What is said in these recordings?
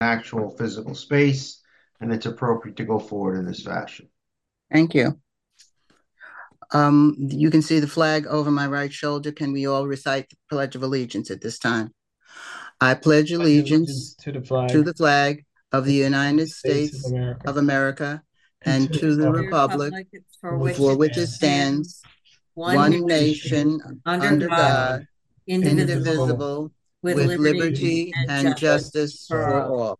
actual physical space, and it's appropriate to go forward in this fashion. Thank you. You can see the flag over my right shoulder. Can we all recite the Pledge of Allegiance at this time? I pledge Pledge allegiance allegiance to the to flag the flag of the of the United United States of States America of America and to and the to the republic republic for which it for which it stands, stands, one one nation, nation, under under God, God, indivisible, indivisible, with with liberty liberty and and justice justice for for all. all.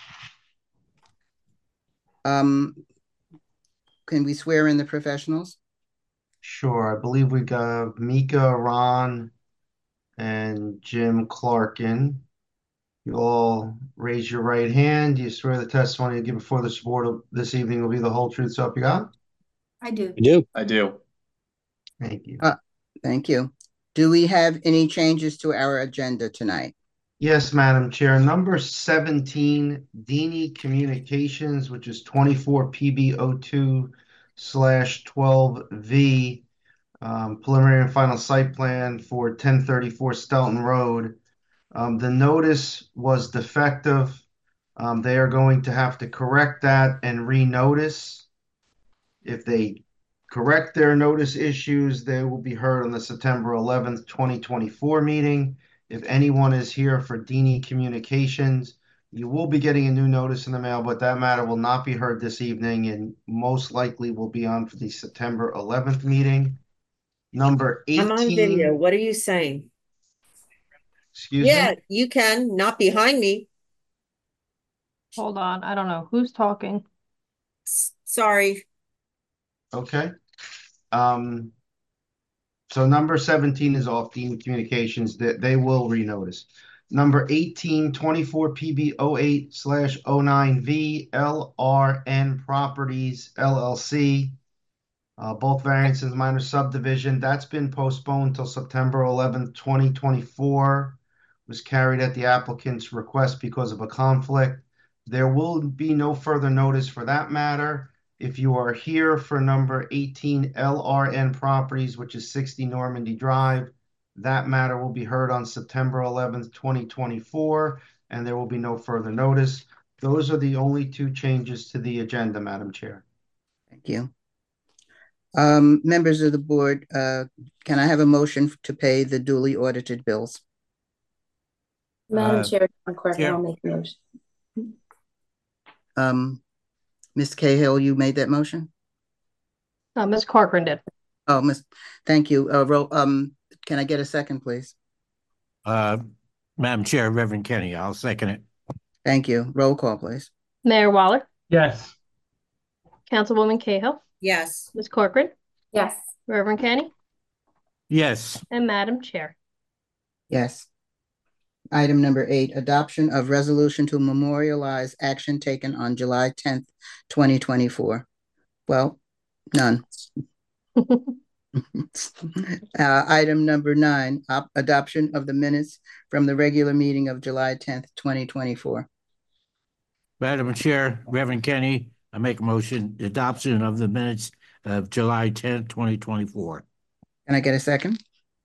Um, can we swear in the professionals? Sure, I believe we got Mika, Ron, and Jim Clarkin. You all raise your right hand. Do you swear the testimony you give before this board this evening will be the whole truth, so help you God? I do. I do. I do. Thank you. Thank you. Do we have any changes to our agenda tonight? Yes, Madam Chair. Number 17, Dini Communications, which is 24 PB02/12V, preliminary and final site plan for 1034 Stelton Road. The notice was defective. They are going to have to correct that and renotice. If they correct their notice issues, they will be heard on the September 11th, 2024 meeting. If anyone is here for Dini Communications, you will be getting a new notice in the mail, but that matter will not be heard this evening and most likely will be on for the September 11th meeting. Number I'm on video. 18, What are you saying? excuse Yeah, me. you can, not behind me. Hold on. I don't know who's talking. Sorry. Okay. Um, so number 17 is off Dini Communications that they will renotice. Number 18, 24 PB08/09V LRN Properties LLC. Both variances, minor subdivision. That's been postponed till September 11th, 2024. Was carried at the applicant's request because of a conflict. There will be no further notice for that matter. If you are here for number 18 LRN Properties, which is 60 Normandy Drive, that matter will be heard on September 11th, 2024, and there will be no further notice. Those are the only two changes to the agenda, Madam Chair. Thank you. Members of the board, can I have a motion to pay the duly audited bills? Madam Chair, Chair. I'll make a motion. Ms. Cahill, you made that motion? Ms. Corcoran did. Oh, thank you. Can I get a second, please? Madam Chair, Reverend Kenny, I'll second it. Thank you. Roll call, please. Mayor Waller, Yes. Councilwoman Cahill, Yes. Ms. Corcoran, Yes. Reverend Kenny, Yes. and Madam Chair. Yes. Item number 8, adoption of resolution to memorialize action taken on July 10th, 2024. Well, none. Item number 9, adoption of the minutes from the regular meeting of July 10th, 2024. Madam Chair, Reverend Kenny, I make a motion adoption of the minutes of July 10th, 2024. Can I get a second?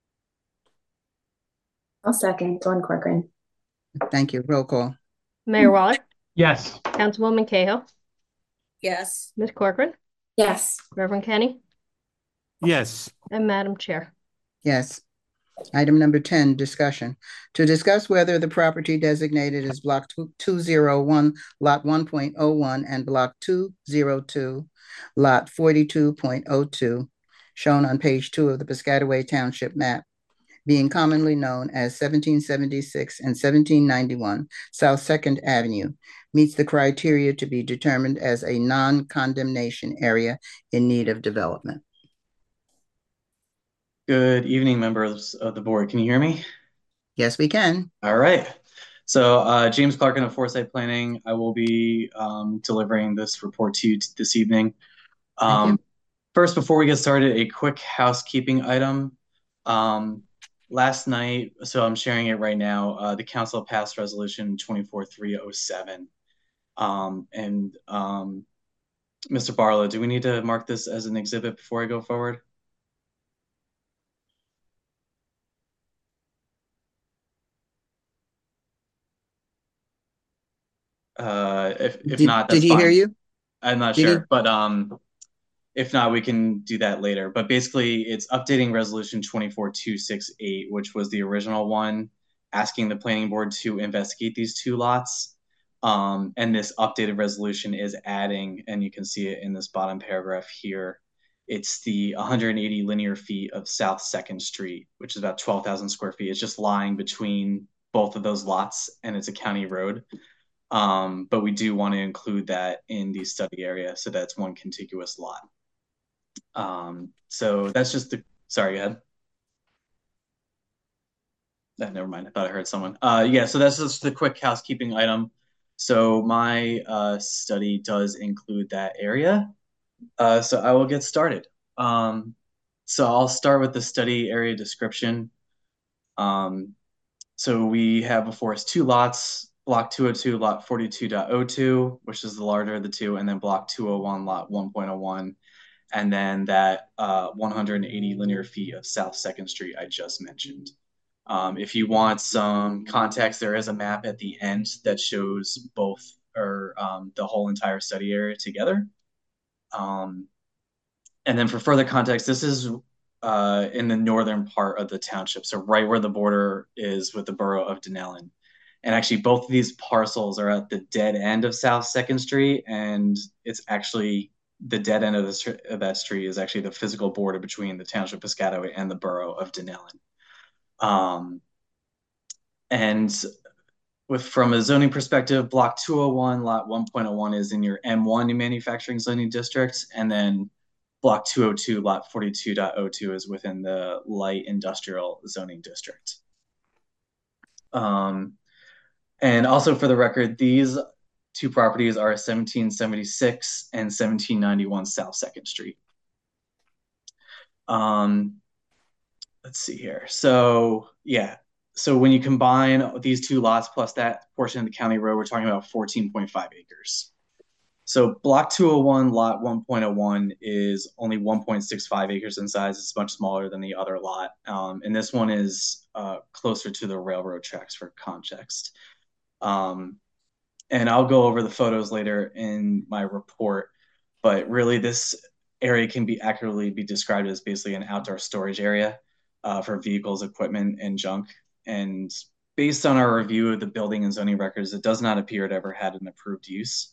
I'll second. Dawn Corcoran. Thank you. Roll call. Mayor Waller, Yes. Councilwoman Cahill, Yes. Ms. Corcoran, Yes. Reverend Kenny, Yes. and Madam Chair. Yes. Item number 10, discussion. To discuss whether the property designated as Block 201, Lot 1.01, and Block 202, Lot 42.02, shown on page 2 of the Piscataway Township map, being commonly known as 1776 and 1791 South Second Avenue, meets the criteria to be determined as a non-condemnation area in need of development. Good evening, members of the board. Can you hear me? Yes, we can. All right. So James Clarkin of Foresight Planning, I will be delivering this report to you this evening. Thank you. First, before we get started, a quick housekeeping item. Last night, so I'm sharing it right now, the council passed resolution 24307. Mr. Barlow, do we need to mark this as an exhibit before I go forward? If Did, not, that's did he hear fine. you? I'm not Did he? sure, but if not, we can do that later. But basically, it's updating Resolution 24268, which was the original one, asking the planning board to investigate these two lots. And this updated resolution is adding, and you can see it in this bottom paragraph here, it's the 180 linear feet of South 2nd Street, which is about 12,000 square feet. It's just lying between both of those lots, and it's a county road. But we do want to include that in the study area, so that's one contiguous lot. So that's just the, sorry, go ahead. Never mind. I thought I heard someone. Yeah, so that's just the quick housekeeping item. So my study does include that area. So I will get started. So I'll start with the study area description. So we have before us two lots, block 202, lot 42.02, which is the larger of the two, and then block 201, lot 1.01, and then that 180 linear feet of South 2nd Street I just mentioned. If you want some context, there is a map at the end that shows both, or the whole entire study area together. And then for further context, this is in the northern part of the township, so right where the border is with the borough of Denellen. And actually, both of these parcels are at the dead end of South 2nd Street, and it's actually the dead end of that street is actually the physical border between the township of Piscataway and the borough of Denellen. And from a zoning perspective, block 201, lot 1.01 is in your M1 manufacturing zoning district, and then block 202, lot 42.02 is within the light industrial zoning district. And also for the record, these two properties are 1776 and 1791 South 2nd Street. Let's see here. So yeah, so when you combine these two lots plus that portion of the county road, we're talking about 14.5 acres. So block 201, lot 1.01 is only 1.65 acres in size. It's much smaller than the other lot. And this one is closer to the railroad tracks for context. And I'll go over the photos later in my report, but really this area can be accurately be described as basically an outdoor storage area for vehicles, equipment, and junk. And based on our review of the building and zoning records, it does not appear to ever had an approved use.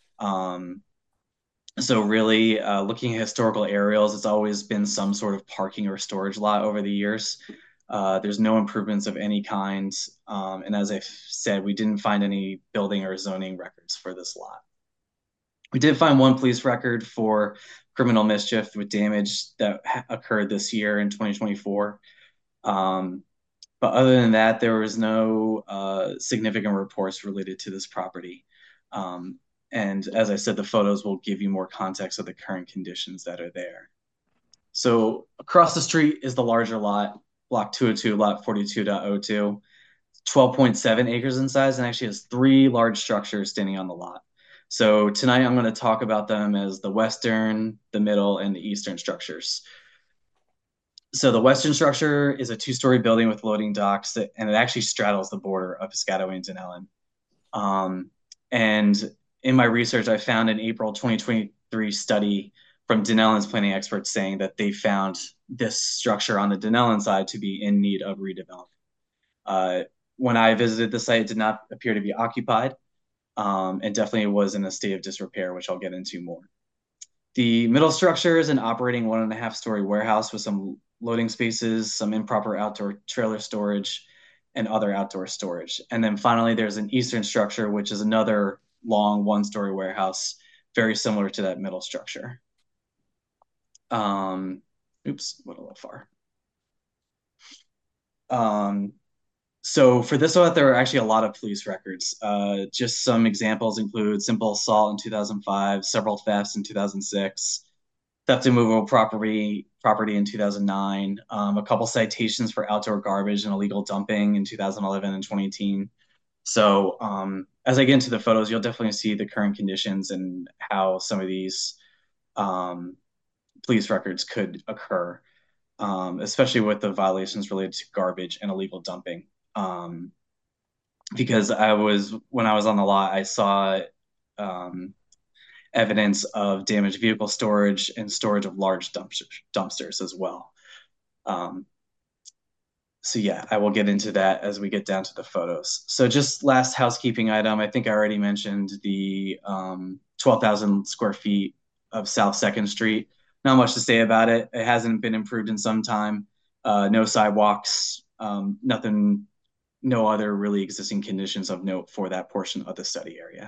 So really looking at historical aerials, it's always been some sort of parking or storage lot over the years. There's no improvements of any kind. And as I said, we didn't find any building or zoning records for this lot. We did find one police record for criminal mischief with damage that occurred this year in 2024. But other than that, there was no significant reports related to this property. And as I said, the photos will give you more context of the current conditions that are there. So across the street is the larger lot, block 202, lot 42.02, 12.7 acres in size, and actually has three large structures standing on the lot. So tonight I'm going to talk about them as the western, the middle, and the eastern structures. So the western structure is a two-story building with loading docks, and it actually straddles the border of Piscataway and Denellen. And in my research, I found an April 2023 study from Denellen's planning experts saying that they found this structure on the Denellen side to be in need of redevelopment. When I visited the site, it did not appear to be occupied, and definitely was in a state of disrepair, which I'll get into more. The middle structure is an operating 1.5-story warehouse with some loading spaces, some improper outdoor trailer storage, and other outdoor storage. And then finally, there's an eastern structure, which is another long 1-story warehouse, very similar to that middle structure. Oops, went a little far. So for this one, there are actually a lot of police records. Just some examples include simple assault in 2005, several thefts in 2006, theft and movable property in 2009, a couple citations for outdoor garbage and illegal dumping in 2011 and 2018. So as I get into the photos, you'll definitely see the current conditions and how some of these police records could occur, especially with the violations related to garbage and illegal dumping. because when I was on the lot, I saw um, evidence of damaged vehicle storage and storage of large dumpsters as well. Um, so yeah, I will get into that as we get down to the photos. So just last housekeeping item, I think I already mentioned the 12,000 square feet of South Second Street. Not much to say about it. It hasn't been improved in some time. No sidewalks, nothing, no other really existing conditions of note for that portion of the study area.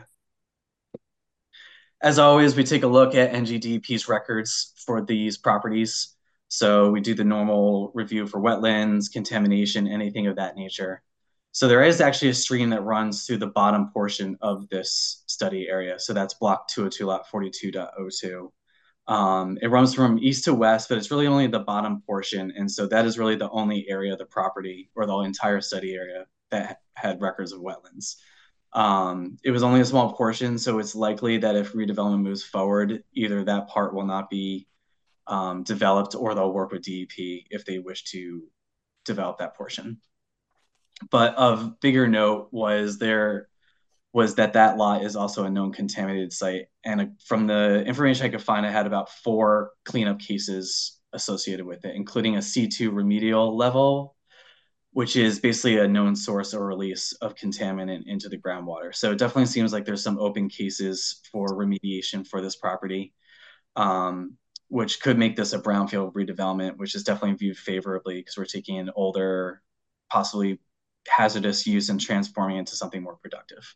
As always, we take a look at NGDP's records for these properties. So we do the normal review for wetlands, contamination, anything of that nature. So there is actually a stream that runs through the bottom portion of this study area. So that's block 202, lot 42.02. It runs from east to west, but it's really only the bottom portion. And so that is really the only area of the property or the entire study area that had records of wetlands. It was only a small portion, so it's likely that if redevelopment moves forward, either that part will not be developed or they'll work with DEP if they wish to develop that portion. But of bigger note was that lot is also a known contaminated site. And from the information I could find, I had about 4 cleanup cases associated with it, including a C2 remedial level, which is basically a known source or release of contaminant into the groundwater. So it definitely seems like there's some open cases for remediation for this property, which could make this a brownfield redevelopment, which is definitely viewed favorably because we're taking an older, possibly hazardous use and transforming it into something more productive.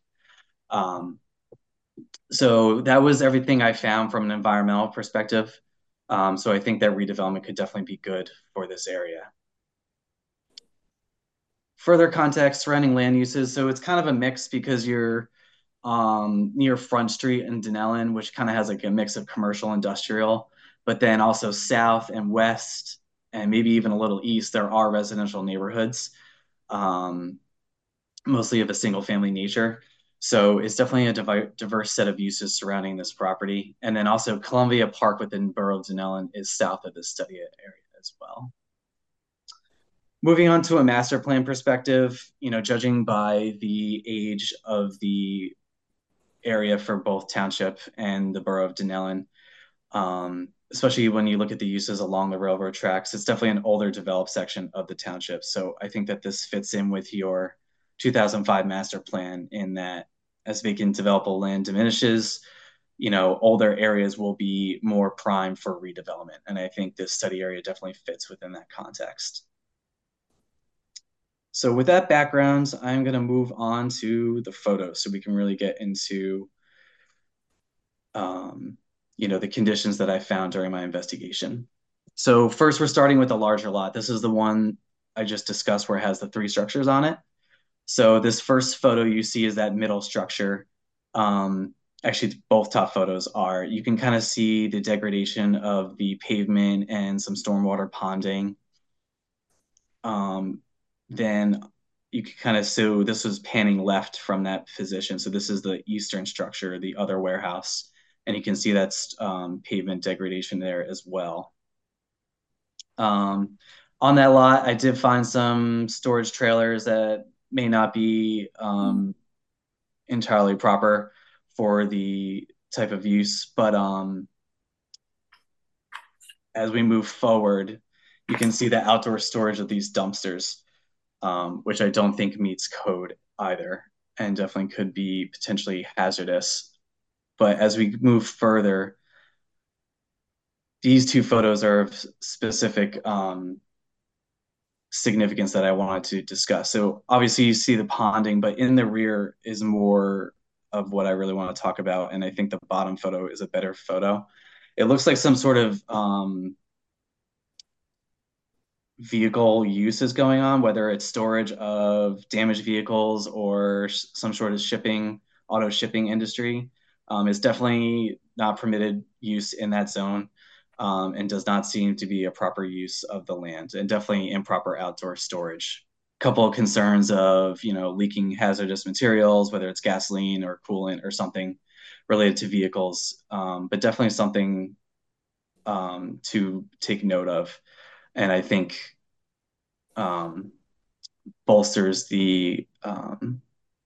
So that was everything I found from an environmental perspective. So I think that redevelopment could definitely be good for this area. Further context surrounding land uses. So it's kind of a mix because you're near Front Street and Denellen, which kind of has like a mix of commercial industrial, but then also south and west, and maybe even a little east, there are residential neighborhoods, mostly of a single family nature. So it's definitely a diverse set of uses surrounding this property. And then also Columbia Park within Borough of Denellen is south of this study area as well. Moving on to a master plan perspective, judging by the age of the area for both township and the borough of Denellen, especially when you look at the uses along the railroad tracks, it's definitely an older developed section of the township. So I think that this fits in with your 2005 master plan in that as vacant developable land diminishes, older areas will be more prime for redevelopment. And I think this study area definitely fits within that context. So with that background, I'm going to move on to the photos so we can really get into, the conditions that I found during my investigation. So first, we're starting with the larger lot. This is the one I just discussed where it has the 3 structures on it. So this first photo you see is that middle structure. Actually, both top photos are. You can kind of see the degradation of the pavement and some stormwater ponding. Then you can kind of, so this was panning left from that position. So this is the eastern structure, the other warehouse. And you can see that's pavement degradation there as well. On that lot, I did find some storage trailers that may not be entirely proper for the type of use, but as we move forward, you can see the outdoor storage of these dumpsters, which I don't think meets code either, and definitely could be potentially hazardous. But as we move further, these 2 photos are of specific significance that I wanted to discuss. So obviously you see the ponding, but in the rear is more of what I really want to talk about. And I think the bottom photo is a better photo. It looks like some sort of vehicle use is going on, whether it's storage of damaged vehicles or some sort of auto shipping industry. It's definitely not permitted use in that zone. And does not seem to be a proper use of the land, and definitely improper outdoor storage. A couple of concerns of, leaking hazardous materials, whether it's gasoline or coolant or something related to vehicles, but definitely something to take note of. And I think bolsters the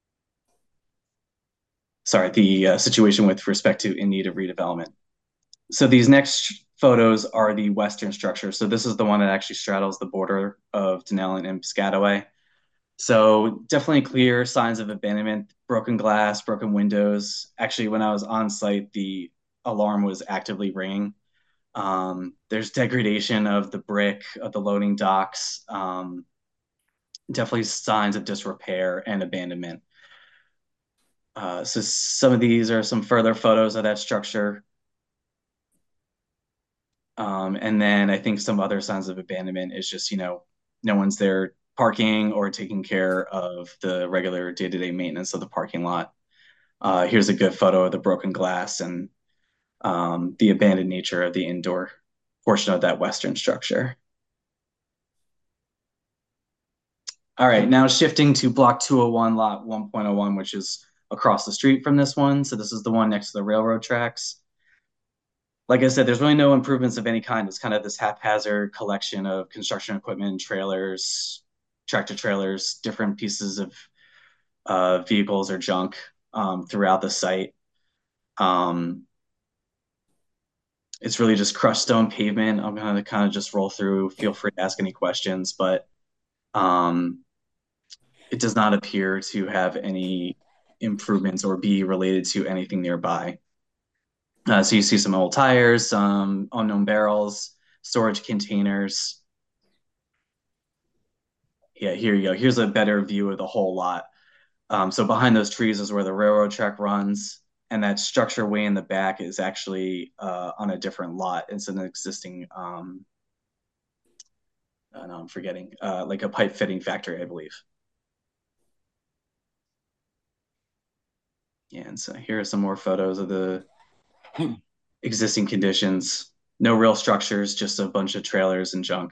situation with respect to in need of redevelopment. So these next photos are the western structure. So this is the one that actually straddles the border of Denellen and Piscataway. So definitely clear signs of abandonment, broken glass, broken windows. Actually, when I was on site, the alarm was actively ringing. There's degradation of the brick of the loading docks. Definitely signs of disrepair and abandonment. So some of these are some further photos of that structure. And then I think some other signs of abandonment is just, no one's there parking or taking care of the regular day-to-day maintenance of the parking lot. Here's a good photo of the broken glass and the abandoned nature of the indoor portion of that western structure. All right, now shifting to block 201, lot 1.01, which is across the street from this one. So this is the one next to the railroad tracks. Like I said, there's really no improvements of any kind. It's kind of this haphazard collection of construction equipment, trailers, tractor trailers, different pieces of vehicles or junk throughout the site. It's really just crushed stone pavement. I'm going to kind of just roll through. Feel free to ask any questions, but it does not appear to have any improvements or be related to anything nearby. So you see some old tires, some unknown barrels, storage containers. Yeah, here you go. Here's a better view of the whole lot. So behind those trees is where the railroad track runs, and that structure way in the back is actually on a different lot. It's an existing, no, I'm forgetting, like a pipe fitting factory, I believe. Yeah, and so here are some more photos of the existing conditions. No real structures, just a bunch of trailers and junk.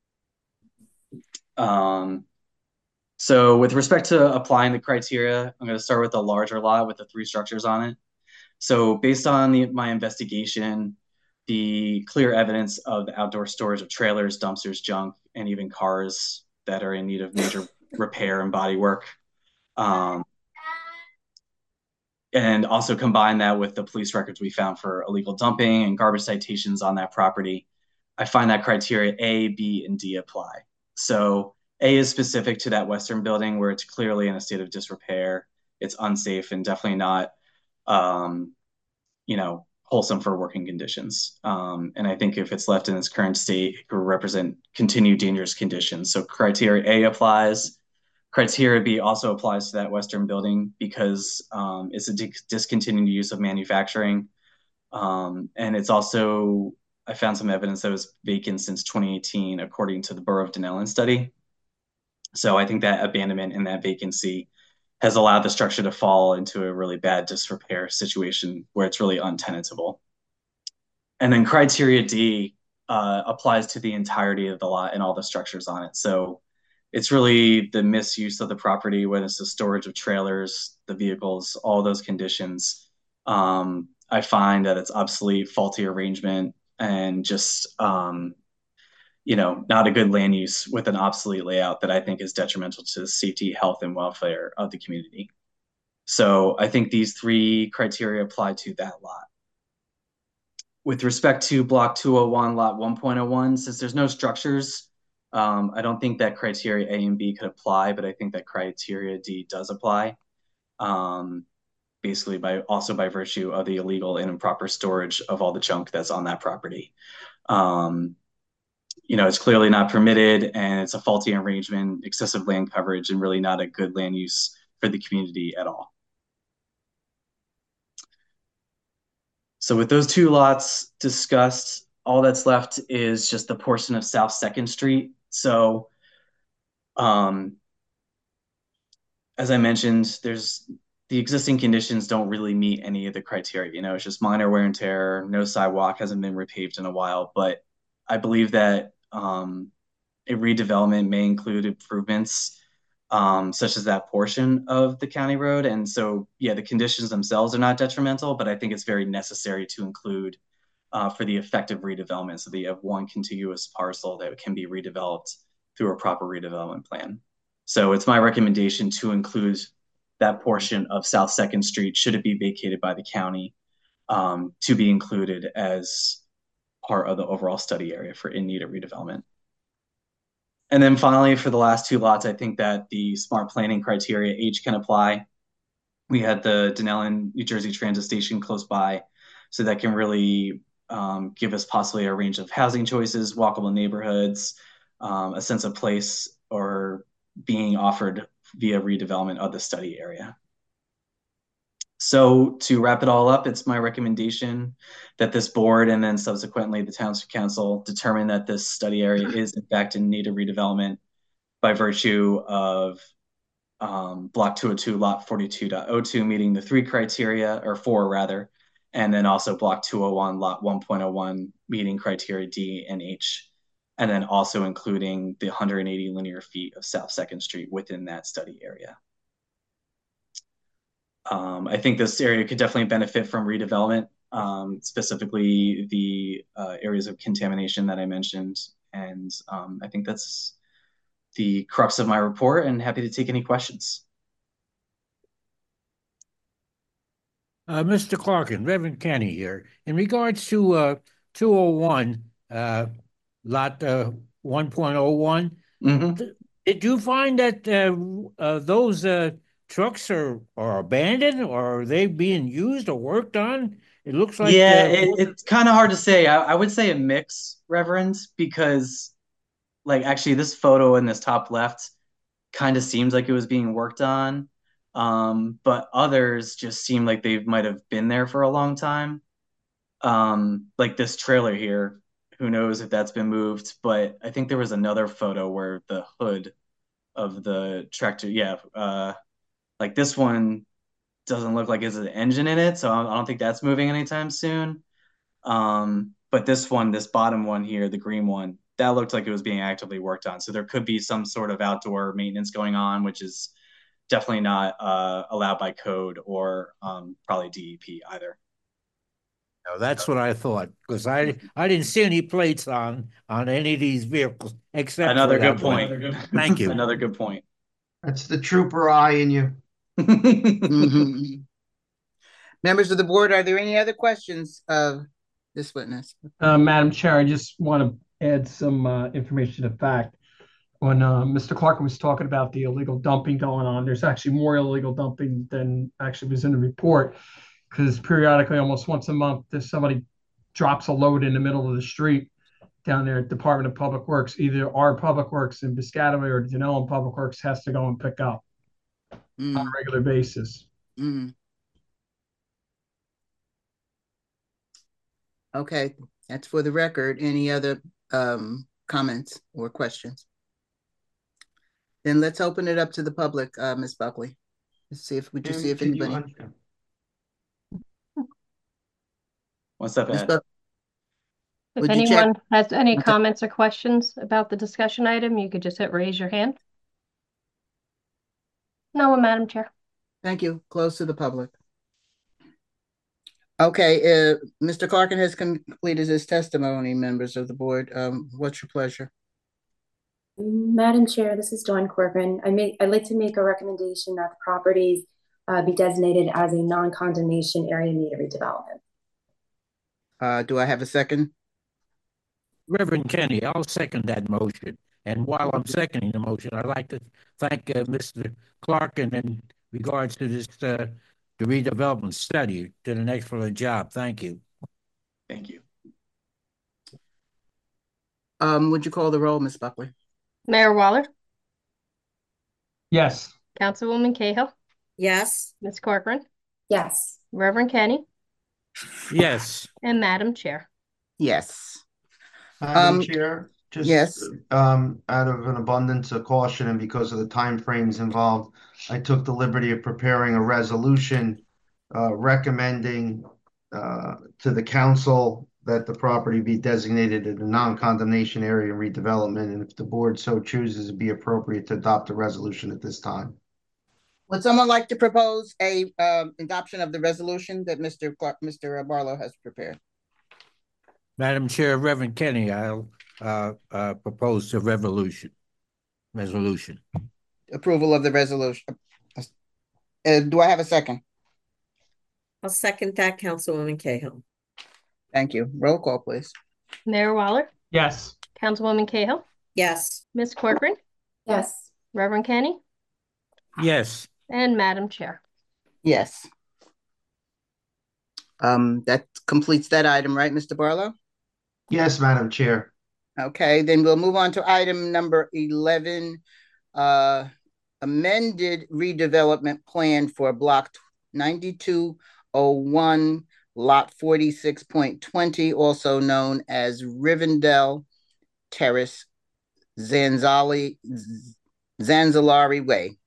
So with respect to applying the criteria, I'm going to start with the larger lot with the 3 structures on it. So based on my investigation, the clear evidence of the outdoor storage of trailers, dumpsters, junk, and even cars that are in need of major repair and body work. And also combine that with the police records we found for illegal dumping and garbage citations on that property. I find that criteria A, B, and D apply. So A is specific to that western building where it's clearly in a state of disrepair. It's unsafe and definitely not, wholesome for working conditions. And I think if it's left in its current state, it could represent continued dangerous conditions. So criteria A applies. Criteria B also applies to that western building because it's a discontinued use of manufacturing. And it's also, I found some evidence that it was vacant since 2018, according to the Borough of Denellen study. So I think that abandonment and that vacancy has allowed the structure to fall into a really bad disrepair situation where it's really untenantable. And then criteria D applies to the entirety of the lot and all the structures on it. So it's really the misuse of the property, whether it's the storage of trailers, the vehicles, all those conditions. I find that it's obsolete, faulty arrangement, and just not a good land use with an obsolete layout that I think is detrimental to the safety, health, and welfare of the community. So I think these 3 criteria apply to that lot. With respect to block 201, lot 1.01, since there's no structures, I don't think that criteria A and B could apply, but I think that criteria D does apply. Basically by virtue of the illegal and improper storage of all the junk that's on that property. It's clearly not permitted and it's a faulty arrangement, excessive land coverage, and really not a good land use for the community at all. So with those 2 lots discussed, all that's left is just the portion of South 2nd Street. So as I mentioned, the existing conditions don't really meet any of the criteria. It's just minor wear and tear, no sidewalk, hasn't been repaved in a while. But I believe that a redevelopment may include improvements such as that portion of the county road. And so, yeah, the conditions themselves are not detrimental, but I think it's very necessary to include for the effective redevelopment so that you have one contiguous parcel that can be redeveloped through a proper redevelopment plan. So it's my recommendation to include that portion of South Second Street, should it be vacated by the county, to be included as part of the overall study area for in need of redevelopment. And then finally, for the last two lots, I think that the smart planning criteria H can apply. We had the Denellen, New Jersey transit station close by, so that can really give us possibly a range of housing choices, walkable neighborhoods, a sense of place, or being offered via redevelopment of the study area. So to wrap it all up, it's my recommendation that this board and then subsequently the Township Council determine that this study area is in fact in need of redevelopment by virtue of Block 202, Lot 42.02 meeting the three criteria, or four rather, and then also Block 201, Lot 1.01 meeting criteria D and H, and then also including the 180 linear feet of South Second Street within that study area. I think this area could definitely benefit from redevelopment, specifically the areas of contamination that I mentioned. And I think that's the crux of my report, and happy to take any questions. Mr. Clarkin, Reverend Kenny here. In regards to 201, lot 1.01, did you find that those trucks are abandoned, or are they being used or worked on? It looks like it's kind of hard to say. I would say a mix, Reverend, because like actually this photo in this top left kind of seems like it was being worked on, but others just seem like they might have been there for a long time. Like this trailer here, who knows if that's been moved, but I think there was another photo where the hood of the tractor, like this one doesn't look like there's an engine in it, so I don't think that's moving anytime soon. But this one, this bottom one here, the green one, that looked like it was being actively worked on. So there could be some sort of outdoor maintenance going on, which is definitely not allowed by code or probably DEP either. No, that's what I thought, because I didn't see any plates on any of these vehicles except Another for good that point. one. Thank you. Another good point. That's the trooper eye in you. Mhm. Members of the board, are there any other questions of this witness? Madam Chair, I just want to add some information to the fact. When Mr. Clark was talking about the illegal dumping going on, there's actually more illegal dumping than actually was in the report, because periodically, almost once a month, there's somebody drops a load in the middle of the street down there at Department of Public Works. Either our Public Works in Piscataway or Denellen Public Works has to go and pick up on a regular basis. Okay, that's for the record. Any other comments or questions? Then let's open it up to the public, Ms. Buckley. Let's see if anybody. What's up, Ed? If anyone has any comments or questions about the discussion item, you could just hit raise your hand. No one, Madam Chair. Thank you. Close to the public. Okay, Mr. Clarkin has completed his testimony, members of the board. What's your pleasure? Madam Chair, this is Dawn Corcoran. I'd like to make a recommendation that the properties be designated as a non-condemnation area in need of redevelopment. Do I have a second? Reverend Kenny, I'll second that motion. And while I'm seconding the motion, I'd like to thank Mr. Clarkin in regards to this the redevelopment study. Did an excellent job. Thank you. Thank you. Would you call the roll, Ms. Buckley? Mayor Waller? Yes. Councilwoman Cahill? Yes. Ms. Corcoran? Yes. Reverend Kenny? Yes. And Madam Chair? Yes. Madam Chair, just yes. Out of an abundance of caution and because of the time frames involved, I took the liberty of preparing a resolution recommending to the council that the property be designated as a non-condemnation area and redevelopment, and if the board so chooses, it'd be appropriate to adopt a resolution at this time. Would someone like to propose a adoption of the resolution that Mr. Barlow has prepared? Madam Chair, Reverend Kenny, I'll propose a resolution. Approval of the resolution. Do I have a second? I'll second that, Councilwoman Cahill. Thank you. Roll call, please. Mayor Waller, Yes. Councilwoman Cahill, Yes. Ms. Corcoran, Yes. Reverend Kenny, Yes. and Madam Chair. Yes. That completes that item, right, Mr. Barlow? Yes, Madam Chair. Okay, then we'll move on to item number 11, amended redevelopment plan for block 9201, lot 46.20, also known as Rivendell Terrace, Zanzalari Way.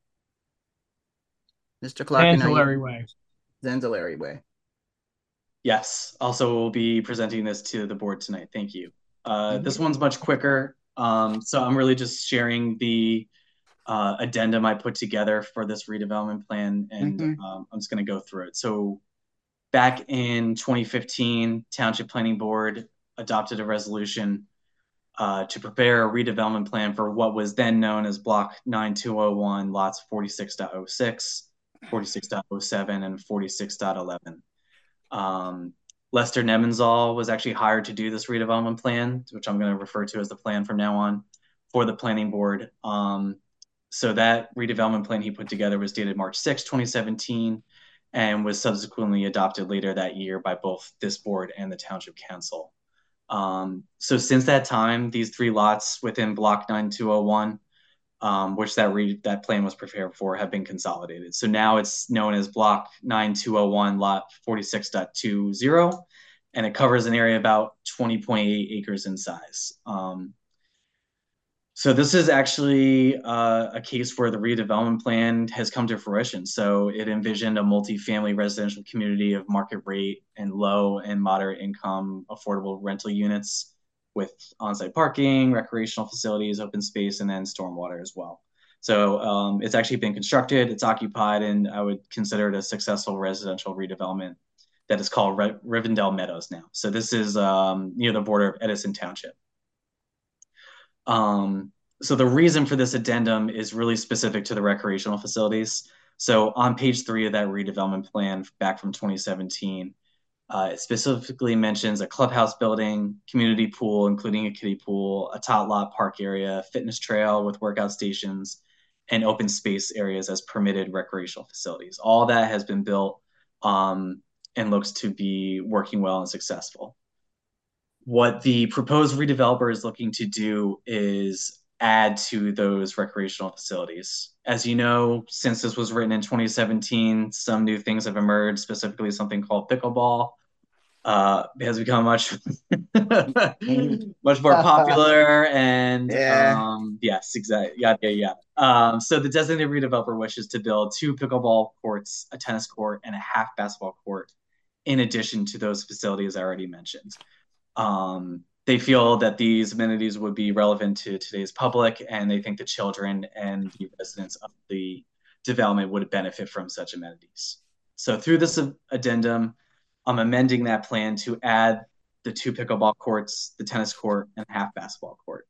Mr. Clark, Zanzalari Way. Zanzalari Way. Yes. Also, we'll be presenting this to the board tonight. Thank you. This one's much quicker. So I'm really just sharing the addendum I put together for this redevelopment plan, and I'm just going to go through it. So back in 2015, Township Planning Board adopted a resolution to prepare a redevelopment plan for what was then known as Block 9201, lots 46.06, 46.07, and 46.11. Lester Nemenzahl was actually hired to do this redevelopment plan, which I'm going to refer to as the plan from now on, for the planning board. So that redevelopment plan he put together was dated March 6, 2017, and was subsequently adopted later that year by both this board and the Township Council. So since that time, these 3 lots within Block 9201, which that plan was prepared for, have been consolidated. So now it's known as Block 9201, Lot 46.20, and it covers an area about 20.8 acres in size. So this is actually a case where the redevelopment plan has come to fruition. So it envisioned a multifamily residential community of market rate and low and moderate income affordable rental units with on-site parking, recreational facilities, open space, and then stormwater as well. So it's actually been constructed, it's occupied, and I would consider it a successful residential redevelopment that is called Rivendell Meadows now. So this is near the border of Edison Township. So the reason for this addendum is really specific to the recreational facilities. So on page 3 of that redevelopment plan back from 2017, it specifically mentions a clubhouse building, community pool, including a kiddie pool, a tot lot park area, fitness trail with workout stations, and open space areas as permitted recreational facilities. All that has been built and looks to be working well and successful. What the proposed redeveloper is looking to do is add to those recreational facilities. As you know, since this was written in 2017, some new things have emerged, specifically something called pickleball. It has become much more popular, and yes, exactly, yeah. So the designated redeveloper wishes to build 2 pickleball courts, a tennis court, and a half basketball court, in addition to those facilities I already mentioned. They feel that these amenities would be relevant to today's public, and they think the children and the residents of the development would benefit from such amenities. So through this addendum, I'm amending that plan to add the 2 pickleball courts, the tennis court, and a half basketball court.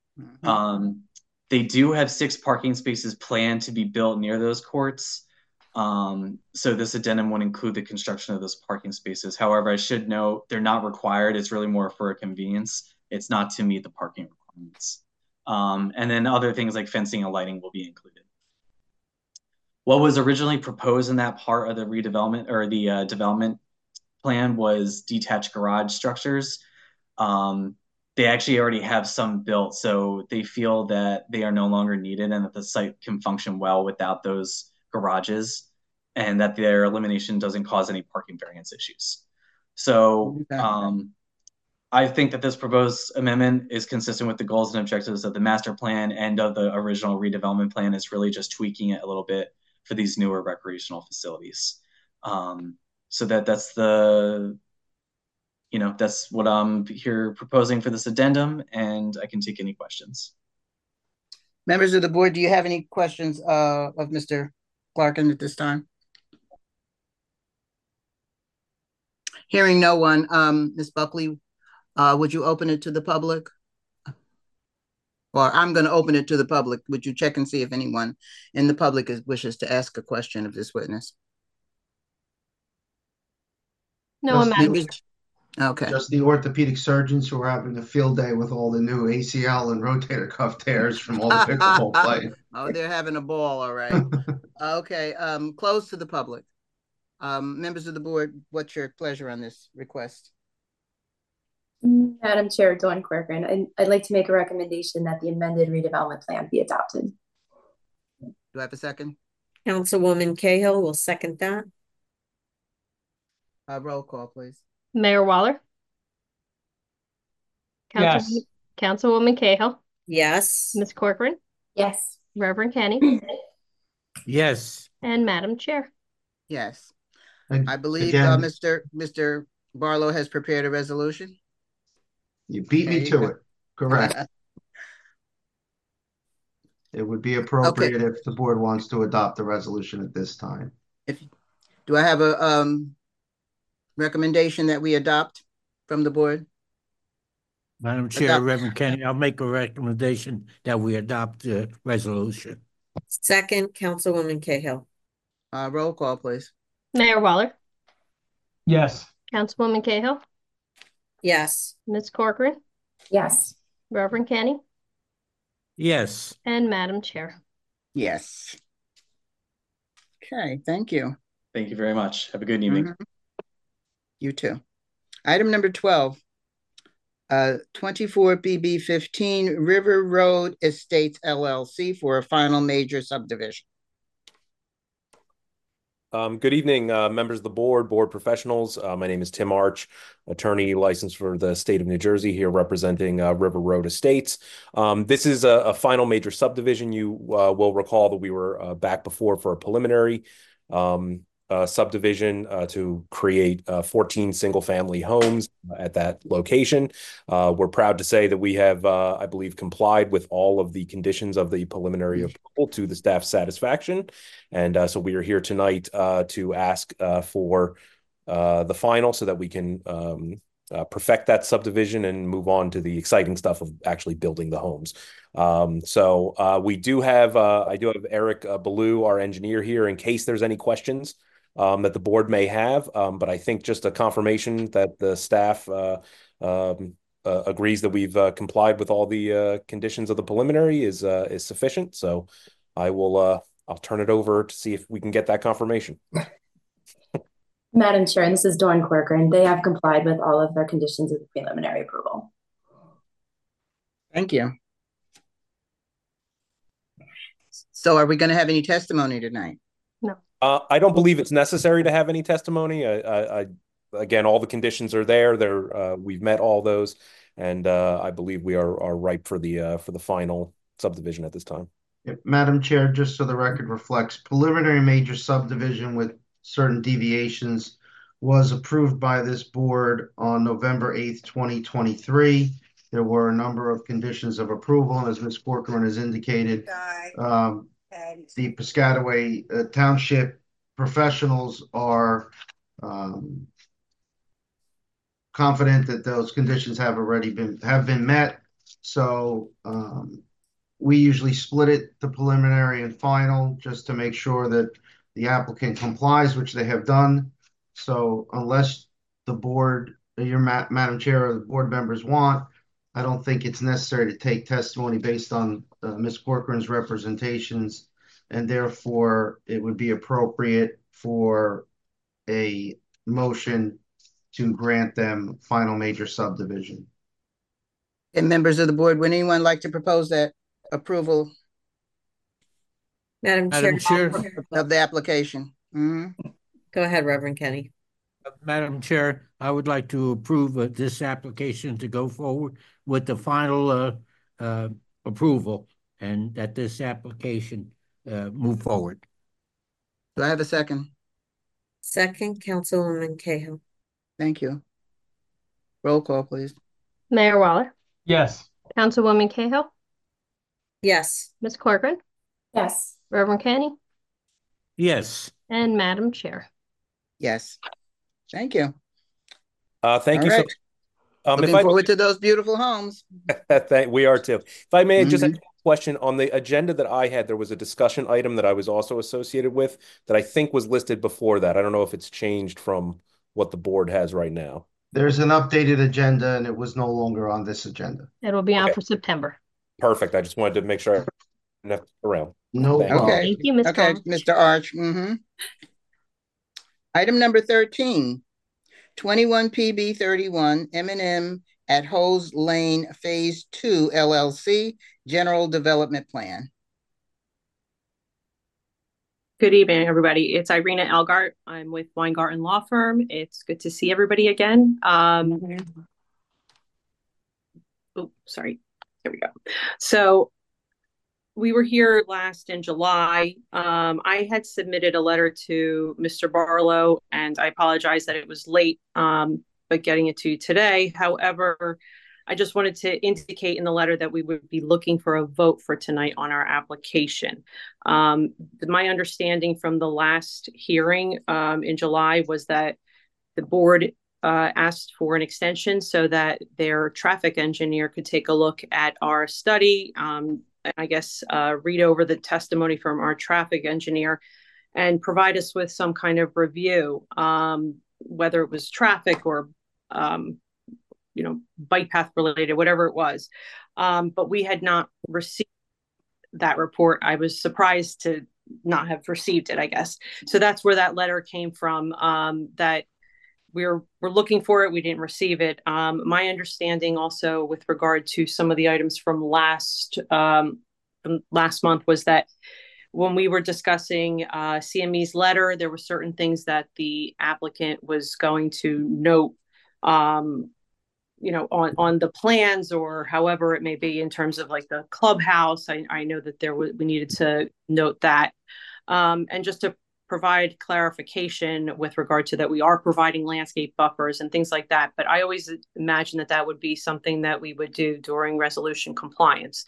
They do have 6 parking spaces planned to be built near those courts. So this addendum would include the construction of those parking spaces. However, I should note they're not required. It's really more for a convenience. It's not to meet the parking requirements. And then other things like fencing and lighting will be included. What was originally proposed in that part of the redevelopment or the development plan was detached garage structures. They actually already have some built, so they feel that they are no longer needed and that the site can function well without those garages, and that their elimination doesn't cause any parking variance issues. So I think that this proposed amendment is consistent with the goals and objectives of the master plan and of the original redevelopment plan. Is really just tweaking it a little bit for these newer recreational facilities. So that's that's what I'm here proposing for this addendum, and I can take any questions. Members of the board, do you have any questions of Mr. Clarkin at this time? Hearing no one, Ms. Buckley, would you open it to the public? Or I'm going to open it to the public. Would you check and see if anyone in the public wishes to ask a question of this witness? No, Madam Chair. Okay. Just the orthopedic surgeons who are having a field day with all the new ACL and rotator cuff tears from all the pickleball playing. Oh, they're having a ball, all right. Okay, close to the public. Members of the board, what's your pleasure on this request? Madam Chair, Dawn Corcoran, I'd like to make a recommendation that the amended redevelopment plan be adopted. Do I have a second? Councilwoman Cahill will second that. Roll call, please. Mayor Waller? Yes. Councilwoman Cahill? Yes. Ms. Corcoran? Yes. Reverend Kenny? Yes. And Madam Chair? Yes. And I believe again, Mr. Barlow has prepared a resolution. you beat me to it. Correct. It would be appropriate if the board wants to adopt the resolution at this time. Do I have a recommendation that we adopt from the board? Madam Chair, Reverend Kenny, I'll make a recommendation that we adopt the resolution. Second, Councilwoman Cahill. Roll call, please. Mayor Waller? Yes. Councilwoman Cahill? Yes. Ms. Corcoran? Yes. Reverend Kenny? Yes. And Madam Chair? Yes. Okay, thank you. Thank you very much. Have a good evening. You too. Item number 12, 24 BB 15 River Road Estates LLC for a final major subdivision. Good evening, members of the board professionals. My name is Tim Arch, attorney licensed for the state of New Jersey, here representing River Road Estates. This is a final major subdivision. You will recall that we were back before for a preliminary subdivision to create 14 single-family homes at that location. We're proud to say that we have, I believe, complied with all of the conditions of the preliminary approval to the staff's satisfaction. And so we are here tonight to ask for the final so that we can perfect that subdivision and move on to the exciting stuff of actually building the homes. We do have, I do have Eric Ballou, our engineer, here in case there's any questions that the board may have, but I think just a confirmation that the staff agrees that we've complied with all the conditions of the preliminary is sufficient. So I will I'll turn it over to see if we can get that confirmation. Madam Chair, this is Dawn Corcoran. They have complied with all of their conditions of the preliminary approval. Thank you. So are we going to have any testimony tonight? No. I don't believe it's necessary to have any testimony. Again, all the conditions are there. We've met all those, and I believe we are ripe for the final subdivision at this time. Madam Chair, just so the record reflects, preliminary major subdivision with certain deviations was approved by this board on November 8th, 2023. There were a number of conditions of approval, and as Ms. Corcoran has indicated, the Piscataway Township professionals are confident that those conditions have been met. So we usually split it to preliminary and final just to make sure that the applicant complies, which they have done. So unless the board, Madam Chair, or the board members want, I don't think it's necessary to take testimony based on Ms. Corcoran's representations, and therefore it would be appropriate for a motion to grant them final major subdivision. And members of the board, would anyone like to propose that approval? Madam Chair. Of the application. Go ahead, Reverend Kenny. Madam Chair, I would like to approve this application to go forward with the final approval, and that this application move forward. Do I have a second? Second, Councilwoman Cahill. Thank you. Roll call, please. Mayor Waller? Yes. Councilwoman Cahill? Yes. Ms. Corcoran? Yes. Reverend Kenny? Yes. And Madam Chair? Yes. Thank you. Thank you. Right. Looking forward to those beautiful homes. We are too. If I may just ask a question on the agenda that I had, there was a discussion item that I was also associated with that I think was listed before that. I don't know if it's changed from what the board has right now. There's an updated agenda and it was no longer on this agenda. It'll be on for September. Perfect. I just wanted to make sure I around. No problem. Okay. Thank you, Ms. Okay, Collins. Mr. Arch. Item number 13, 21 PB 31 M&M at Hose Lane Phase 2 LLC General Development Plan. Good evening, everybody. It's Irina Elgart. I'm with Weingarten Law Firm. It's good to see everybody again. Oh, sorry. There we go. So we were here last in July. I had submitted a letter to Mr. Barlow, and I apologize that it was late, but getting it to you today. However, I just wanted to indicate in the letter that we would be looking for a vote for tonight on our application. My understanding from the last hearing in July was that the board asked for an extension so that their traffic engineer could take a look at our study, I guess read over the testimony from our traffic engineer and provide us with some kind of review, whether it was traffic or bike path related, whatever it was. But we had not received that report. I was surprised to not have received it, I guess. So that's where that letter came from, that we're looking for it. We didn't receive it. My understanding also with regard to some of the items from last month was that when we were discussing CME's letter, there were certain things that the applicant was going to note on the plans or however it may be in terms of like the clubhouse. I know that we needed to note that. And just to provide clarification with regard to that, we are providing landscape buffers and things like that. But I always imagine that would be something that we would do during resolution compliance.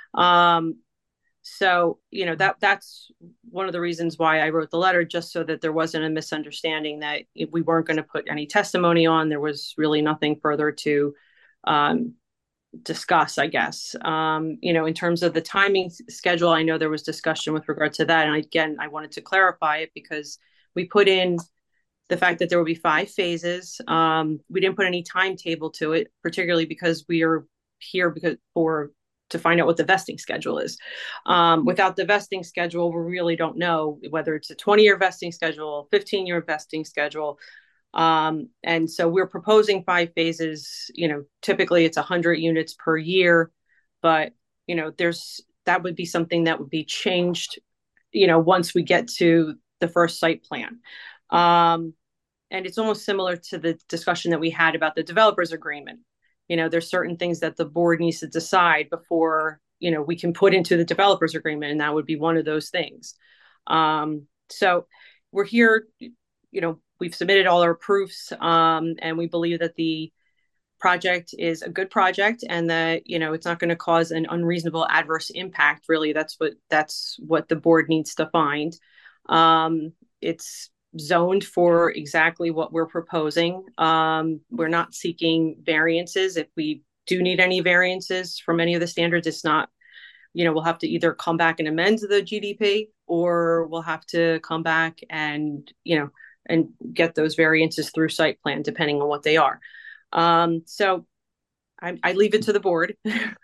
So, that's one of the reasons why I wrote the letter, just so that there wasn't a misunderstanding that if we weren't going to put any testimony on, there was really nothing further to discuss, I guess. In terms of the timing schedule, I know there was discussion with regard to that. And again, I wanted to clarify it because we put in the fact that there will be 5 phases. We didn't put any timetable to it, particularly because we are here to find out what the vesting schedule is. Without the vesting schedule, we really don't know whether it's a 20-year vesting schedule, 15-year vesting schedule. And so we're proposing 5 phases. Typically it's 100 units per year, but that would be something that would be changed, once we get to the first site plan. And it's almost similar to the discussion that we had about the developers agreement. There's certain things that the board needs to decide before, we can put into the developers agreement, and that would be one of those things. So we're here, we've submitted all our proofs, and we believe that the project is a good project and that, it's not going to cause an unreasonable adverse impact. Really, that's what the board needs to find. It's zoned for exactly what we're proposing. We're not seeking variances. If we do need any variances from any of the standards, it's not, we'll have to either come back and amend the GDP, or we'll have to come back and, and get those variances through site plan, depending on what they are. So I leave it to the board.